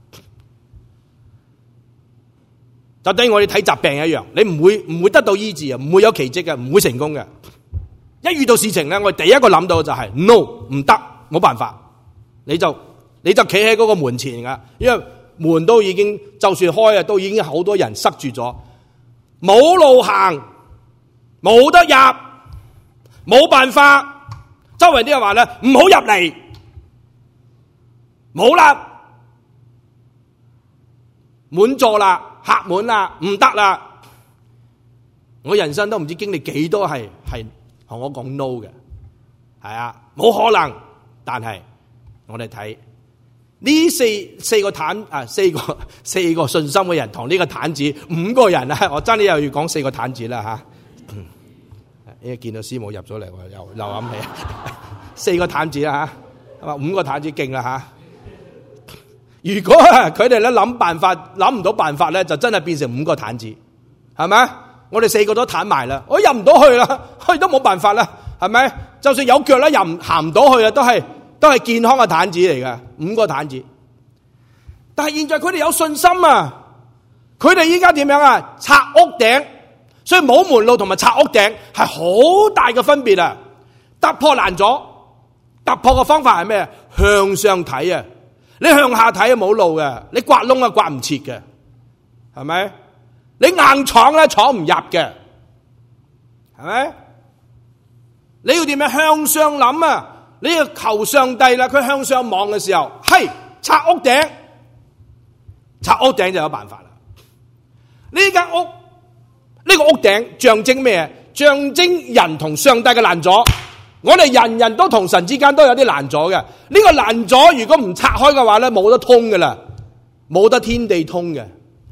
就等於我哋睇疾病一樣，你唔會唔會得到醫治啊，唔會有奇蹟嘅，唔會成功嘅。一遇到事情咧，我哋第一個諗到就係 no， 唔得，冇辦法，你就。你就企喺嗰個門前噶，因為門都已經就算開啊，都已經好多人塞住咗，冇路行，冇得入，冇辦法。周圍啲人話咧，唔好入嚟，冇啦，滿座啦，客滿啦，唔得啦。我人生都唔知經歷幾多係係同我講 no 嘅，係啊，冇可能。但係我哋睇。呢四四個毯啊，四個四個信心嘅人同呢個毯子五個人啊，我真係又要講四個毯子啦吓。因為見到師母入咗嚟，我又又諗起四個毯子啦吓，係嘛，五個毯子勁啦吓。如果佢哋咧諗辦法諗唔到辦法咧，就真係變成五個毯子，係咪？我哋四個都毯埋啦，我入唔到去啦，去都冇辦法啦，係咪？就算有腳咧，又行唔到去啊，都係。都係健康嘅毯子嚟嘅，五個毯子。但係現在佢哋有信心啊！佢哋依家點樣啊？拆屋頂，所以冇門路同埋拆屋頂係好大嘅分別啊！突破難咗，突破嘅方法係咩？向上睇啊！你向下睇啊冇路嘅，你刮窿啊刮唔切嘅，係咪？你硬闖咧闖唔入嘅，係咪？你要點樣向上諗啊？你要求上帝啦，佢向上望嘅時候，係拆屋頂，拆屋頂就有辦法啦。呢間屋，呢個屋頂象徵咩？象徵人同上帝嘅難阻。我哋人人都同神之間都有啲難阻嘅。呢個難阻如果唔拆開嘅話咧，冇得通噶啦，冇得天地通嘅。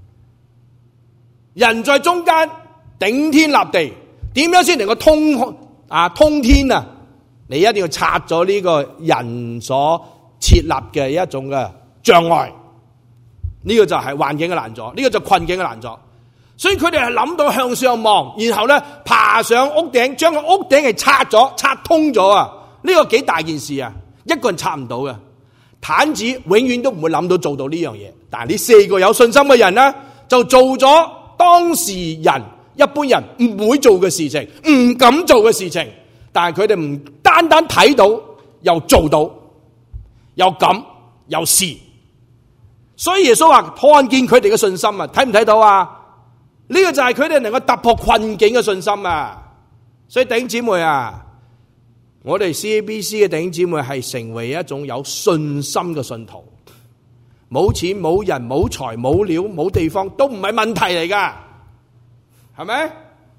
人在中間頂天立地，點樣先能夠通啊通天啊？你一定要拆咗呢個人所設立嘅一種嘅障礙， 呢個就係環境嘅難阻，呢個就困境嘅難阻。所以佢哋係諗到向上望，然後咧爬上屋頂，將個屋頂係拆咗、拆通咗啊！呢個幾大件事啊！一個人拆唔到嘅，癱子永遠都唔會諗到做到呢樣嘢。但係呢四個有信心嘅人咧，就做咗當時人一般人唔會做嘅事情，唔敢做嘅事情。但係佢哋唔單單睇到，又做到，又敢又試。所以耶穌話看見佢哋嘅信心啊，睇唔睇到啊？呢個就係佢哋能夠突破困境嘅信心啊！所以弟兄姊妹啊，我哋 C A B C 嘅弟兄姊妹係成為一種有信心嘅信徒，冇錢冇人冇財冇料冇地方都唔係問題嚟噶，係咪？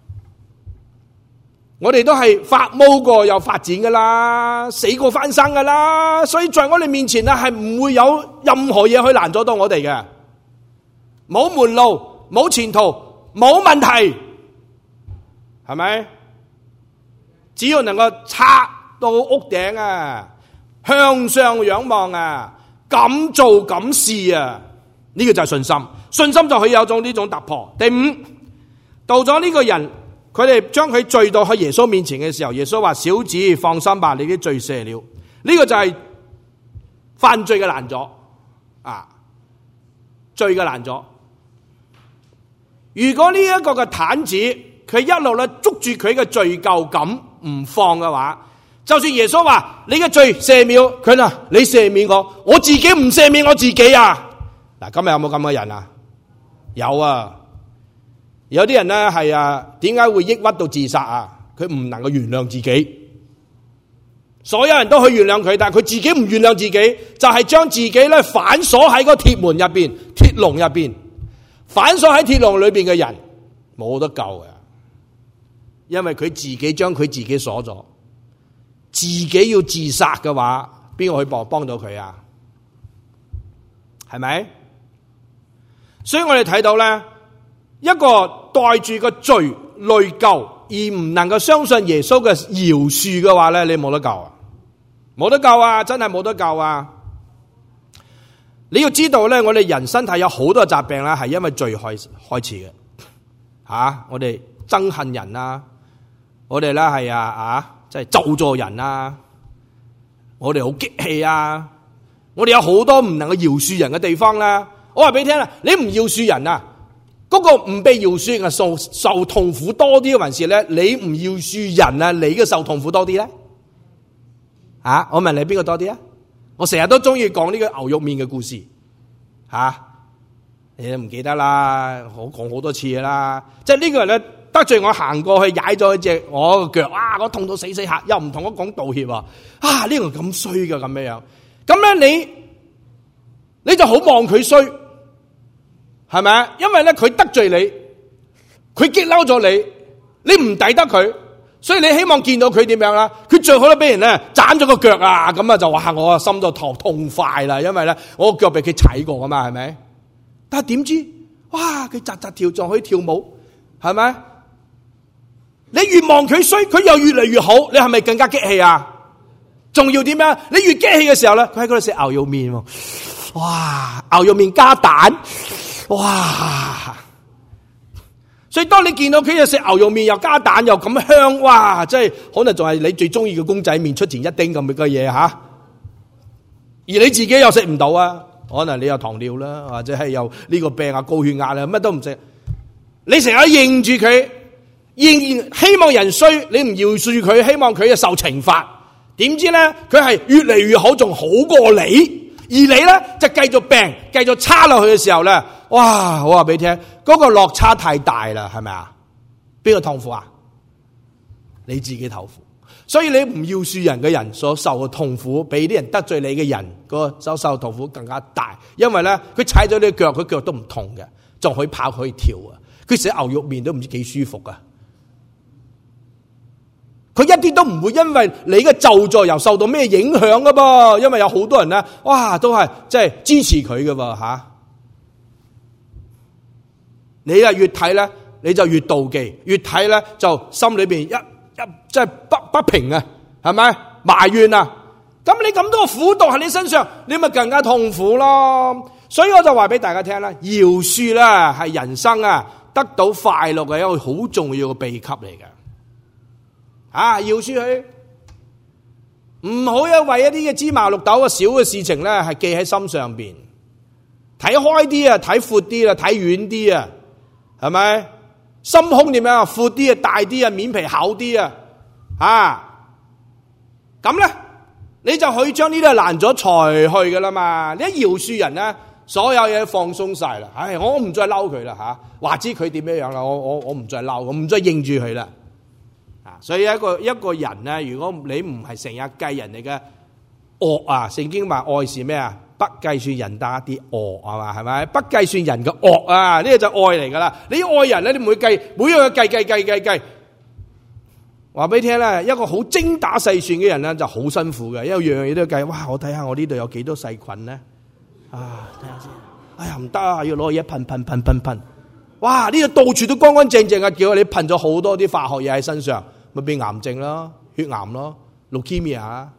我哋都係發毛過又發展噶啦，死過翻生噶啦，所以在我哋面前咧係唔會有任何嘢可以攔阻到我哋嘅，冇門路冇前途冇問題，係咪？只要能夠拆到屋頂啊，向上仰望啊，敢做敢試啊，呢個就係信心。信心就可以有種呢種突破。第五，到咗呢個人，佢哋將佢墜到去耶穌面前嘅時候，耶穌話：小子放心吧，你啲罪赦了。呢個就係犯罪嘅難阻啊，罪嘅難阻。如果呢一個嘅癱子，佢一路咧捉住佢嘅罪疚感唔放嘅話，就算耶穌話你嘅罪赦免佢啊，你赦免我，我自己唔赦免我自己啊！嗱，今日有冇咁嘅人啊？有啊，有啲人咧係啊，點解會抑鬱到自殺啊？佢唔能夠原諒自己，所有人都去原諒佢，但係佢自己唔原諒自己，就係將自己咧反鎖喺個鐵門入邊、鐵籠入邊。反鎖喺鐵籠裏邊嘅人冇得救嘅，因為佢自己將佢自己鎖咗，自己要自殺嘅話，邊個可以幫幫到佢啊？係咪？所以我哋睇到咧，一個帶住個罪內疚而唔能夠相信耶穌嘅饒恕嘅話咧，你冇得救啊！冇得救啊！真係冇得救啊！你要知道咧，我哋人身體有好多疾病啦，係因為罪開開始嘅。吓、啊，我哋憎恨人啊，我哋咧係啊啊，即係咒詛人啊，我哋好激氣啊，我哋有好多唔能夠饒恕人嘅地方啦。我話俾你聽啦，你唔饒恕人啊，嗰、那個唔被饒恕嘅受受痛苦多啲，還是咧你唔饒恕人啊，你嘅受痛苦多啲咧？啊，我問你邊個多啲啊？我成日都中意講呢個牛肉麵嘅故事，吓、啊、你都唔記得啦，我講好多次啦。即係呢個人咧得罪我，行過去踩咗一隻我個腳，啊，我痛到死死下，又唔同我講道歉啊！啊，呢、這個咁衰㗎咁樣樣，咁咧你你就好望佢衰，係咪啊？因為咧佢得罪你，佢激嬲咗你，你唔抵得佢。所以你希望見到佢點樣啦？佢最好都俾人咧斬咗個腳啊！咁啊就話我心就痛痛快啦，因為咧我個腳俾佢踩過噶嘛，係咪？但係點知哇，佢扎扎跳仲可以跳舞，係咪？你越望佢衰，佢又越嚟越好，你係咪更加激氣啊？仲要點樣？你越激氣嘅時候咧，佢喺嗰度食牛肉麵，哇！牛肉麵加蛋，哇！所以當你見到佢又食牛肉麵又加蛋又咁香，哇！即係可能仲係你最中意嘅公仔麵出前一丁咁嘅嘢吓，而你自己又食唔到啊？可能你有糖尿啦，或者係有呢個病啊、高血壓啊，乜都唔食。你成日認住佢，認希望人衰，你唔饒恕佢，希望佢受懲罰。點知咧，佢係越嚟越好，仲好過你，而你咧就繼續病，繼續差落去嘅時候咧。哇！我話俾你聽，嗰個落差太大啦，係咪啊？邊個痛苦啊？你自己痛苦。所以你唔饒恕人嘅人所受嘅痛苦，比啲人得罪你嘅人個所受嘅痛苦更加大。因為咧，佢踩咗你腳，佢腳都唔痛嘅，仲可以跑可以跳啊！佢食牛肉麵都唔知幾舒服啊！佢一啲都唔會因為你嘅咒詛又受到咩影響噶噃，因為有好多人咧，哇，都係即係支持佢噶噃吓。你啊越睇咧，你就越妒忌，越睇咧就心裏邊一一即係不不平啊，係咪埋怨啊？咁你咁多苦毒喺你身上，你咪更加痛苦咯。 所以我就話俾大家聽啦，饒恕啦係人生啊得到快樂嘅一個好重要嘅秘笈嚟嘅。啊，饒恕佢，唔好因為一啲嘅芝麻綠豆嘅小嘅事情咧，係記喺心上邊。睇開啲啊，睇闊啲啊，睇遠啲啊，係咪？心胸點樣啊？闊啲啊，大啲啊，面皮厚啲啊，啊，咁咧你就可以將呢啲爛咗除去噶啦嘛。你一饒恕人咧，所有嘢放鬆晒啦。唉，我唔再嬲佢啦吓，話知佢點樣樣啦，我我我唔再嬲，我唔再認住佢啦。啊，所以一個一個人咧，如果你唔係成日計人哋嘅惡啊，聖經話愛是咩啊？不計算人打啲惡係嘛，係咪？不計算人嘅惡啊，呢個就愛嚟噶啦。你愛人咧，你唔會計每樣嘢計計計計計。話俾你聽咧，一個好精打細算嘅人咧就好辛苦嘅，因為樣樣嘢都要計。哇，我睇下我呢度有幾多細菌咧？啊，睇下先。哎呀，唔得啊，要攞嘢噴噴噴噴噴。哇，呢度到處都乾乾淨淨啊！叫你噴咗好多啲化學嘢喺身上，咪變癌症咯，血癌咯 ，leukemia。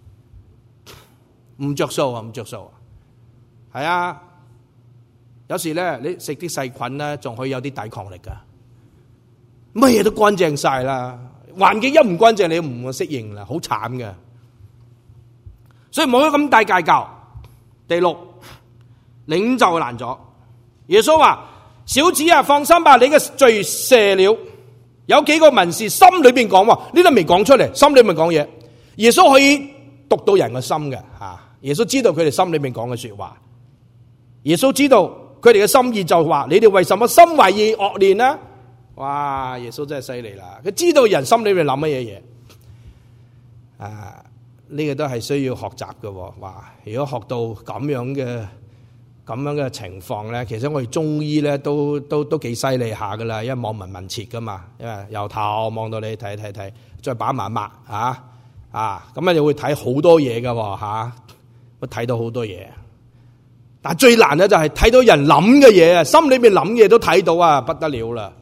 唔着數啊，唔着數啊，係啊！有時咧，你食啲細菌咧，仲可以有啲抵抗力噶。乜嘢都乾淨晒啦，環境一唔乾淨，你唔會適應啦，好慘嘅。所以唔好咁大計較。第六，領袖難咗。耶穌話：小子啊，放心吧，你嘅罪赦了。有幾個文士心裏邊講話，呢度未講出嚟，心裏面講嘢。耶穌可以讀到人嘅心嘅吓。耶穌知道佢哋心裏面講嘅說話，耶穌知道佢哋嘅心意，就話：你哋為什麼心懷意惡念呢？哇！耶穌真係犀利啦，佢知道人心裏面諗乜嘢嘢。啊，呢個都係需要學習嘅。哇！如果學到咁樣嘅咁樣嘅情況咧，其實我哋中醫咧都都都幾犀利下噶啦，因為望聞問切噶嘛，因為由頭望到你睇睇睇，再把埋抹啊啊，咁啊你會睇好多嘢噶吓。我睇到好多嘢，但係最難咧就係睇到人諗嘅嘢啊，心裏面諗嘢都睇到啊，不得了啦！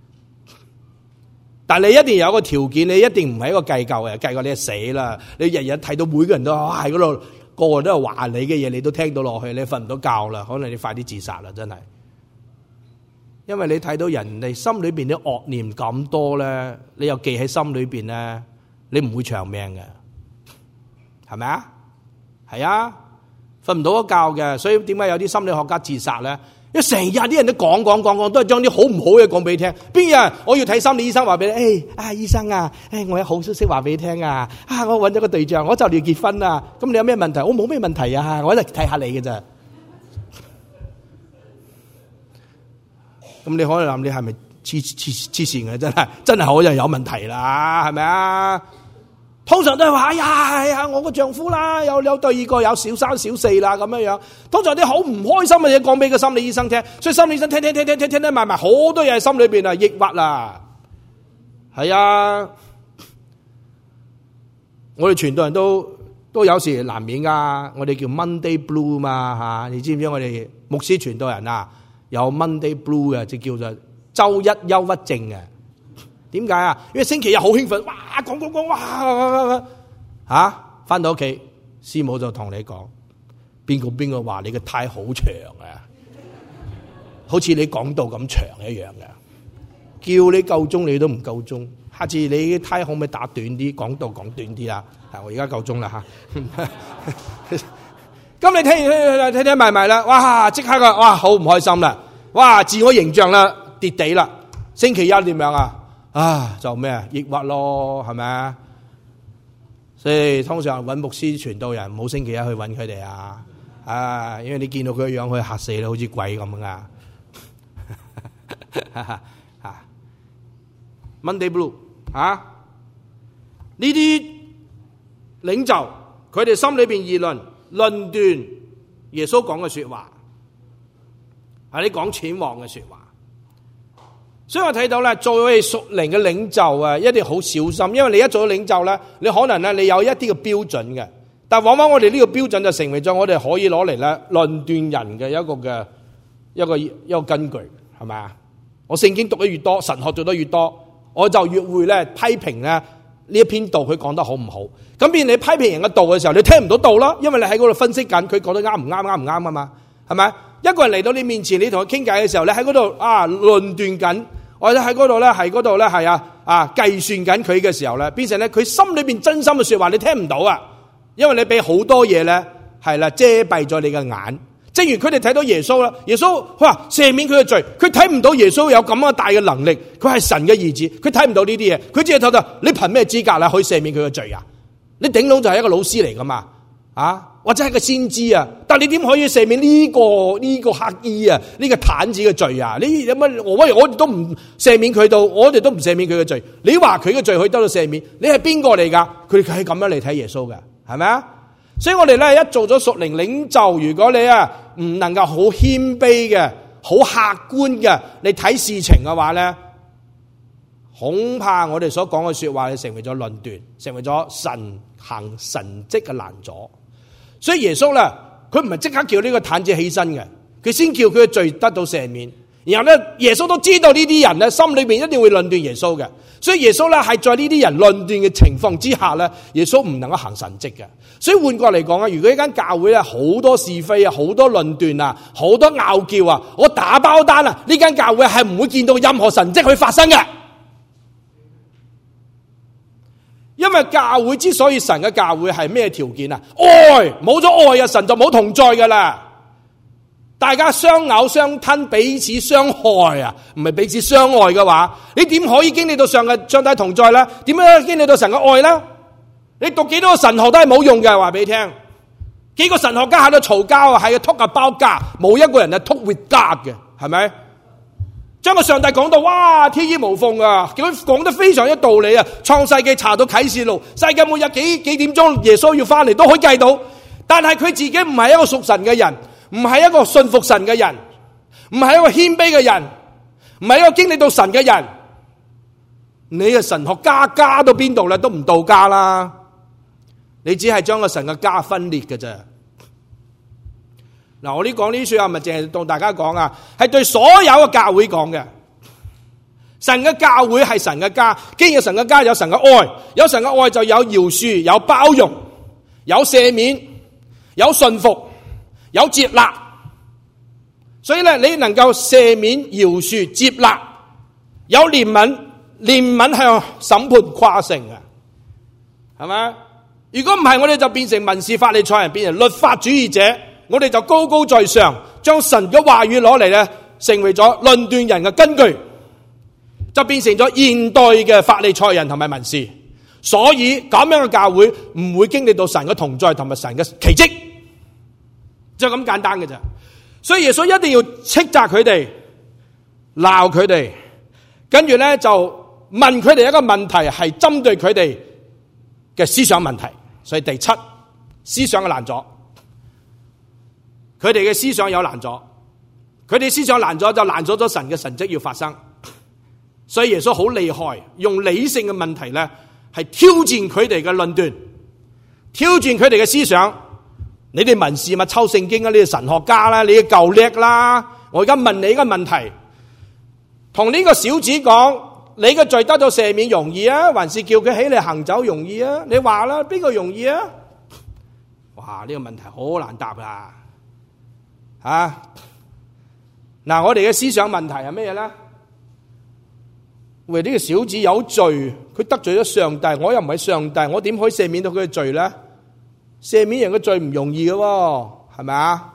但係你一定有一個條件，你一定唔係一個計較嘅，計較你就死啦！你日日睇到每個人都哇喺嗰度，個個都係話你嘅嘢，你都聽到落去，你瞓唔到覺啦，可能你快啲自殺啦，真係！因為你睇到人哋心裏邊啲惡念咁多咧，你又記喺心裏邊咧，你唔會長命嘅，係咪啊？係啊，瞓唔到一覺嘅，所以點解有啲心理學家自殺咧？因為成日啲人都講講講講，都係將啲好唔好嘅講俾你聽。邊有人我要睇心理醫生話俾你？誒、哎、啊，醫生啊，誒、哎，我有好消息話俾你聽啊！啊，我揾咗個對象，我就要結婚啦。咁你有咩問題？我冇咩問題啊，我喺度睇下你嘅咋。咁你可能諗你係咪黐黐黐線嘅？真係真係好就有問題啦，係咪啊？通常都係話，哎呀，哎呀，我個丈夫啦，有有第二個，有小三小四啦，咁樣樣。通常啲好唔開心嘅嘢講俾個心理醫生聽，所以心理醫生聽聽聽聽聽聽聽埋埋好多嘢喺心裏邊啊，抑鬱啦。係啊，我哋傳道人都都有時難免噶，我哋叫 Monday Blue 嘛吓，你知唔知我哋牧師傳道人啊有 Monday Blue 嘅，即叫做周一憂鬱症嘅。點解啊？因為星期日好興奮，哇講講講，哇吓翻到屋企，師母就同你講，邊個邊個話你嘅胎好長啊，好似你講到咁長一樣嘅，叫你夠鐘你都唔夠鐘，下次你嘅胎可唔可以打短啲，講到講短啲啊？係我而家夠鐘啦吓，咁你聽完聽聽埋埋啦，哇即刻個哇好唔開心啦，哇自我形象啦跌地啦，星期一點樣啊？啊，就咩啊？抑鬱咯，係咪啊？所以通常揾牧師傳道人，唔好星期一去揾佢哋啊！啊，因為你見到佢個樣，佢嚇死你，好似鬼咁啊！啊 ，Monday Blue 啊！呢啲領袖，佢哋心裏邊議論、論斷耶穌講嘅說話，係你講僭妄嘅說話。所以我睇到咧，作為屬靈嘅領袖啊，一定好小心，因為你一做咗領袖咧，你可能咧你有一啲嘅標準嘅，但往往我哋呢個標準就成為咗我哋可以攞嚟咧論斷人嘅一個嘅一個一個根據，係咪啊？我聖經讀得越多，神學做得越多，我就越會咧批評咧呢一篇道佢講得好唔好。咁變你批評人嘅道嘅時候，你聽唔到道啦，因為你喺嗰度分析緊佢講得啱唔啱啱唔啱啊嘛。 係咪？一個人嚟到你面前，你同佢傾偈嘅時候，你喺嗰度啊論斷緊，或者喺嗰度咧係嗰度咧係啊啊計算緊佢嘅時候咧，變成咧佢心裏邊真心嘅說話你聽唔到啊，因為你俾好多嘢咧係啦遮蔽咗你嘅眼。正如佢哋睇到耶穌啦，耶穌佢話赦免佢嘅罪，佢睇唔到耶穌有咁樣大嘅能力，佢係神嘅兒子，佢睇唔到呢啲嘢，佢只係睇到你憑咩資格啦可以赦免佢嘅罪啊？你頂籠就係一個老師嚟噶嘛，啊或者係個先知啊，但你點可以赦免呢、這個呢、這個乞衣啊呢、這個癱子嘅罪啊？你有乜我喂我哋都唔赦免佢到，我哋都唔赦免佢嘅罪，你話佢嘅罪可以得到赦免，你係邊個嚟噶？佢哋係咁樣嚟睇耶穌嘅，係咪啊？所以我哋咧一做咗屬靈領袖，如果你啊唔能夠好謙卑嘅、好客觀嘅你睇事情嘅話咧，恐怕我哋所講嘅說話係成為咗論斷，成為咗神行神蹟嘅攔阻。所以耶穌咧，佢唔係即刻叫呢個癱子起身嘅，佢先叫佢嘅罪得到赦免。然後咧，耶穌都知道呢啲人咧心裏邊一定會論斷耶穌嘅，所以耶穌咧係在呢啲人論斷嘅情況之下咧，耶穌唔能夠行神蹟嘅。所以換過嚟講啊，如果一間教會咧好多是非啊，好多論斷啊，好多拗撬啊，我打包單啊，呢間教會係唔會見到任何神蹟去發生嘅。因為教會之所以神嘅教會係咩條件啊？愛，冇咗愛啊，神就冇同在噶啦。大家相咬相吞，彼此相害啊，唔係彼此相愛嘅話，你點可以經歷到上嘅上帝同在咧？點樣經歷到神嘅愛咧？你讀幾多個神學都係冇用嘅，話俾你聽。幾個神學家喺度嘈交啊，係啊，突啊包家，冇一個人係突活家嘅，係咪？將個上帝講到哇天衣無縫啊，佢講得非常之道理啊。創世記查到啟示錄，世界末日幾幾點鐘耶穌要翻嚟都可以計到。但係佢自己唔係一個屬神嘅人，唔係一個信服神嘅人，唔係一個謙卑嘅人，唔係一個經歷到神嘅人。你嘅神學家加到邊度咧都唔到家啦，你只係將個神嘅家分裂嘅啫。嗱，我呢講呢啲說話咪淨係同大家講啊，係對所有嘅教會講嘅。神嘅教會係神嘅家，既然有神嘅家，有神嘅愛，有神嘅愛就有饒恕，有包容，有赦免，有順服，有接納。所以咧，你能夠赦免、饒恕、接納，有憐憫，憐憫向審判誇勝嘅，係咪？如果唔係，我哋就變成文士法利賽人，變成律法主義者。我哋就高高在上，將神嘅話語攞嚟咧，成為咗論斷人嘅根據，就變成咗現代嘅法利賽人同埋文士。所以咁樣嘅教會唔會經歷到神嘅同在同埋神嘅奇蹟，就咁簡單嘅咋。所以耶穌一定要斥責佢哋，鬧佢哋，跟住咧就問佢哋一個問題，係針對佢哋嘅思想問題。所以第七，思想嘅攔阻。佢哋嘅思想有攔阻，佢哋思想攔阻就攔阻咗神嘅神蹟要發生。所以耶穌好厲害，用理性嘅問題咧，係挑戰佢哋嘅論斷，挑戰佢哋嘅思想。你哋文士咪抽聖經啊，你哋神學家啦，你哋夠叻啦。我而家問你一個問題，同呢個小子講，你嘅罪得到赦免容易啊，還是叫佢起嚟行走容易啊？你話啦，邊個容易啊？哇，呢個問題好難答啊！啊！嗱，我哋嘅思想問題係咩嘢咧？喂，呢個小子有罪，佢得罪咗上帝，我又唔係上帝，我點可以赦免到佢嘅罪咧？赦免人嘅罪唔容易嘅喎，係咪啊？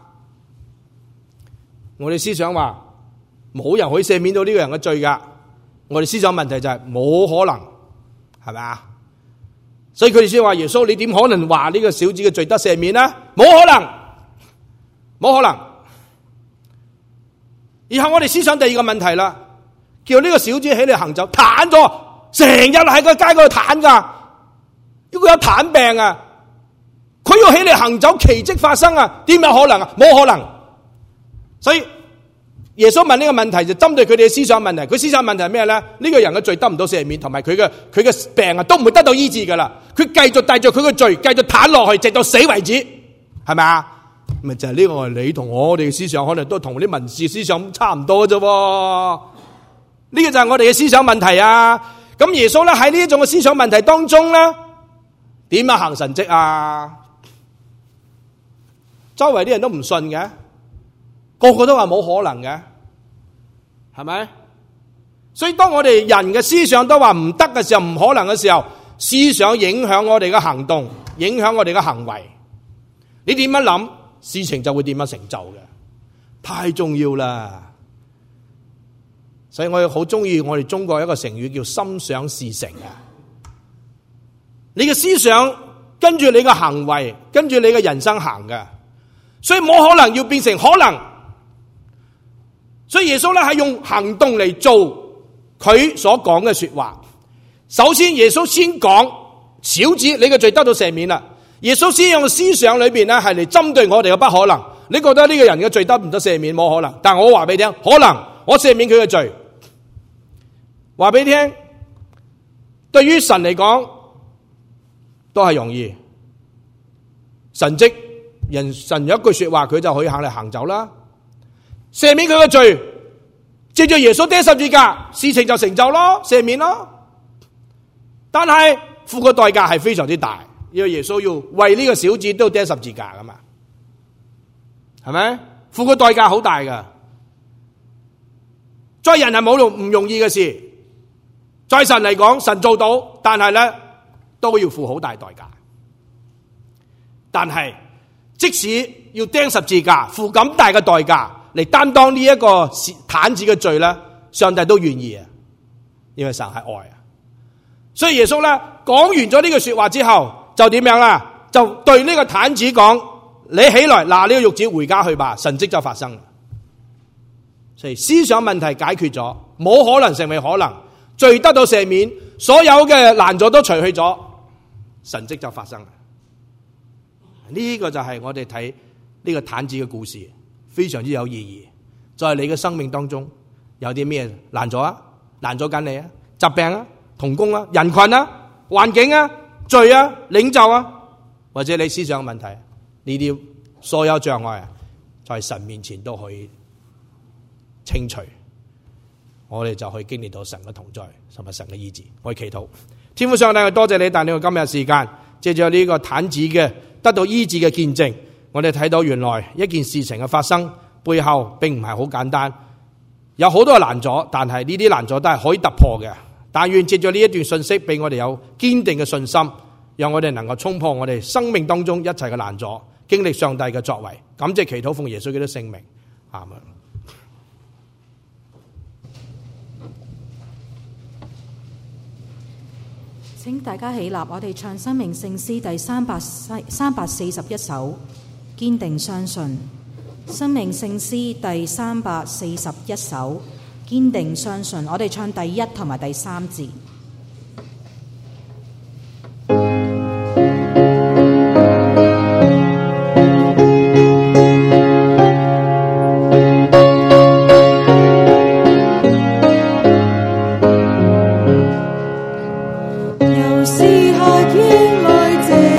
我哋思想話冇人可以赦免到呢個人嘅罪噶，我哋思想問題就係冇可能，係咪啊？所以佢哋先話耶穌，你點可能話呢個小子嘅罪得赦免呢？冇可能，冇可能。然後我哋思想第二個問題啦，叫呢個小子起嚟行走，癱咗，成日喺個街嗰度癱噶。如果有癱病啊，佢要起嚟行走，奇蹟發生啊，點有可能啊？冇可能。所以耶穌問呢個問題就針對佢哋嘅思想問題。佢思想問題係咩咧？呢個人嘅罪得唔到赦免，同埋佢嘅佢嘅病啊，都唔會得到醫治噶啦。佢繼續帶着佢嘅罪，繼續癱落去，直到死為止，係咪啊？咪就係呢個，你同我哋嘅思想可能都同啲文士思想差唔多啫。呢個就係我哋嘅思想問題啊。咁耶穌咧喺呢一種嘅思想問題當中咧，點樣行神蹟啊？周圍啲人都唔信嘅， 個個都話冇可能嘅，係咪？所以當我哋人嘅思想都話唔得嘅時候，唔可能嘅時候，思想影響我哋嘅行動，影響我哋嘅行為。你點樣諗，事情就會點樣成就嘅，太重要啦。所以我好中意我哋中國一個成語叫心想事成啊。你嘅思想跟住你嘅行為，跟住你嘅人生行嘅，所以冇可能要變成可能。所以耶穌咧係用行動嚟做佢所講嘅說話。首先耶穌先講，小子你嘅罪得到赦免啦。耶穌先用思想裏邊咧係嚟針對我哋嘅不可能。你覺得呢個人嘅罪得唔得赦免？冇可能。但我話俾你聽，可能，我赦免佢嘅罪。話俾你聽，對於神嚟講都係容易。神蹟，人神有一句說話，佢就可以行嚟行走啦。赦免佢嘅罪，借着耶穌釘十字架，事情就成就咯，赦免咯。但係付嘅代價係非常之大，因為耶穌要為呢個小子都釘十字架噶嘛，係咪？付嘅代價好大噶，在人係冇容唔容易嘅事，在神嚟講，神做到，但係咧都要付好大代價。但係即使要釘十字架，付咁大嘅代價嚟擔當呢一個癱子嘅罪咧，上帝都願意啊，因為神係愛啊。所以耶穌咧講完咗呢句說話之後，就點樣啦？就對呢個癱子講：你起來，拿呢個褥子回家去吧。神蹟就發生。所以思想問題解決咗，冇可能成為可能，罪得到赦免，所有嘅難阻都除去咗，神蹟就發生。呢個就係我哋睇呢個癱子嘅故事，非常之有意義。在你嘅生命當中有啲咩難阻啊？難阻緊你啊？疾病啊？同工啊？人群啊？環境啊？罪啊？領袖啊？或者你思想問題，呢啲所有障礙啊，在神面前都可以清除。我哋就可以經歷到神嘅同在，同埋神嘅醫治。我哋祈禱，天父上帝，我多謝你，但你今日時間借住呢個癱子嘅得到醫治嘅見證，我哋睇到原來一件事情嘅發生背後並唔係好簡單，有好多嘅難阻，但係呢啲難阻都係可以突破嘅。但願借住呢一段信息，俾我哋有堅定嘅信心，讓我哋能夠衝破我哋生命當中一切嘅難阻，經歷上帝嘅作為。感謝祈禱奉耶穌基督聖名，阿門。 請大家起立，我哋唱生命聖詩第三百三百四十一首，堅定相信。生命聖詩第三百四十一首，堅定相信。我哋唱第一同埋第三節。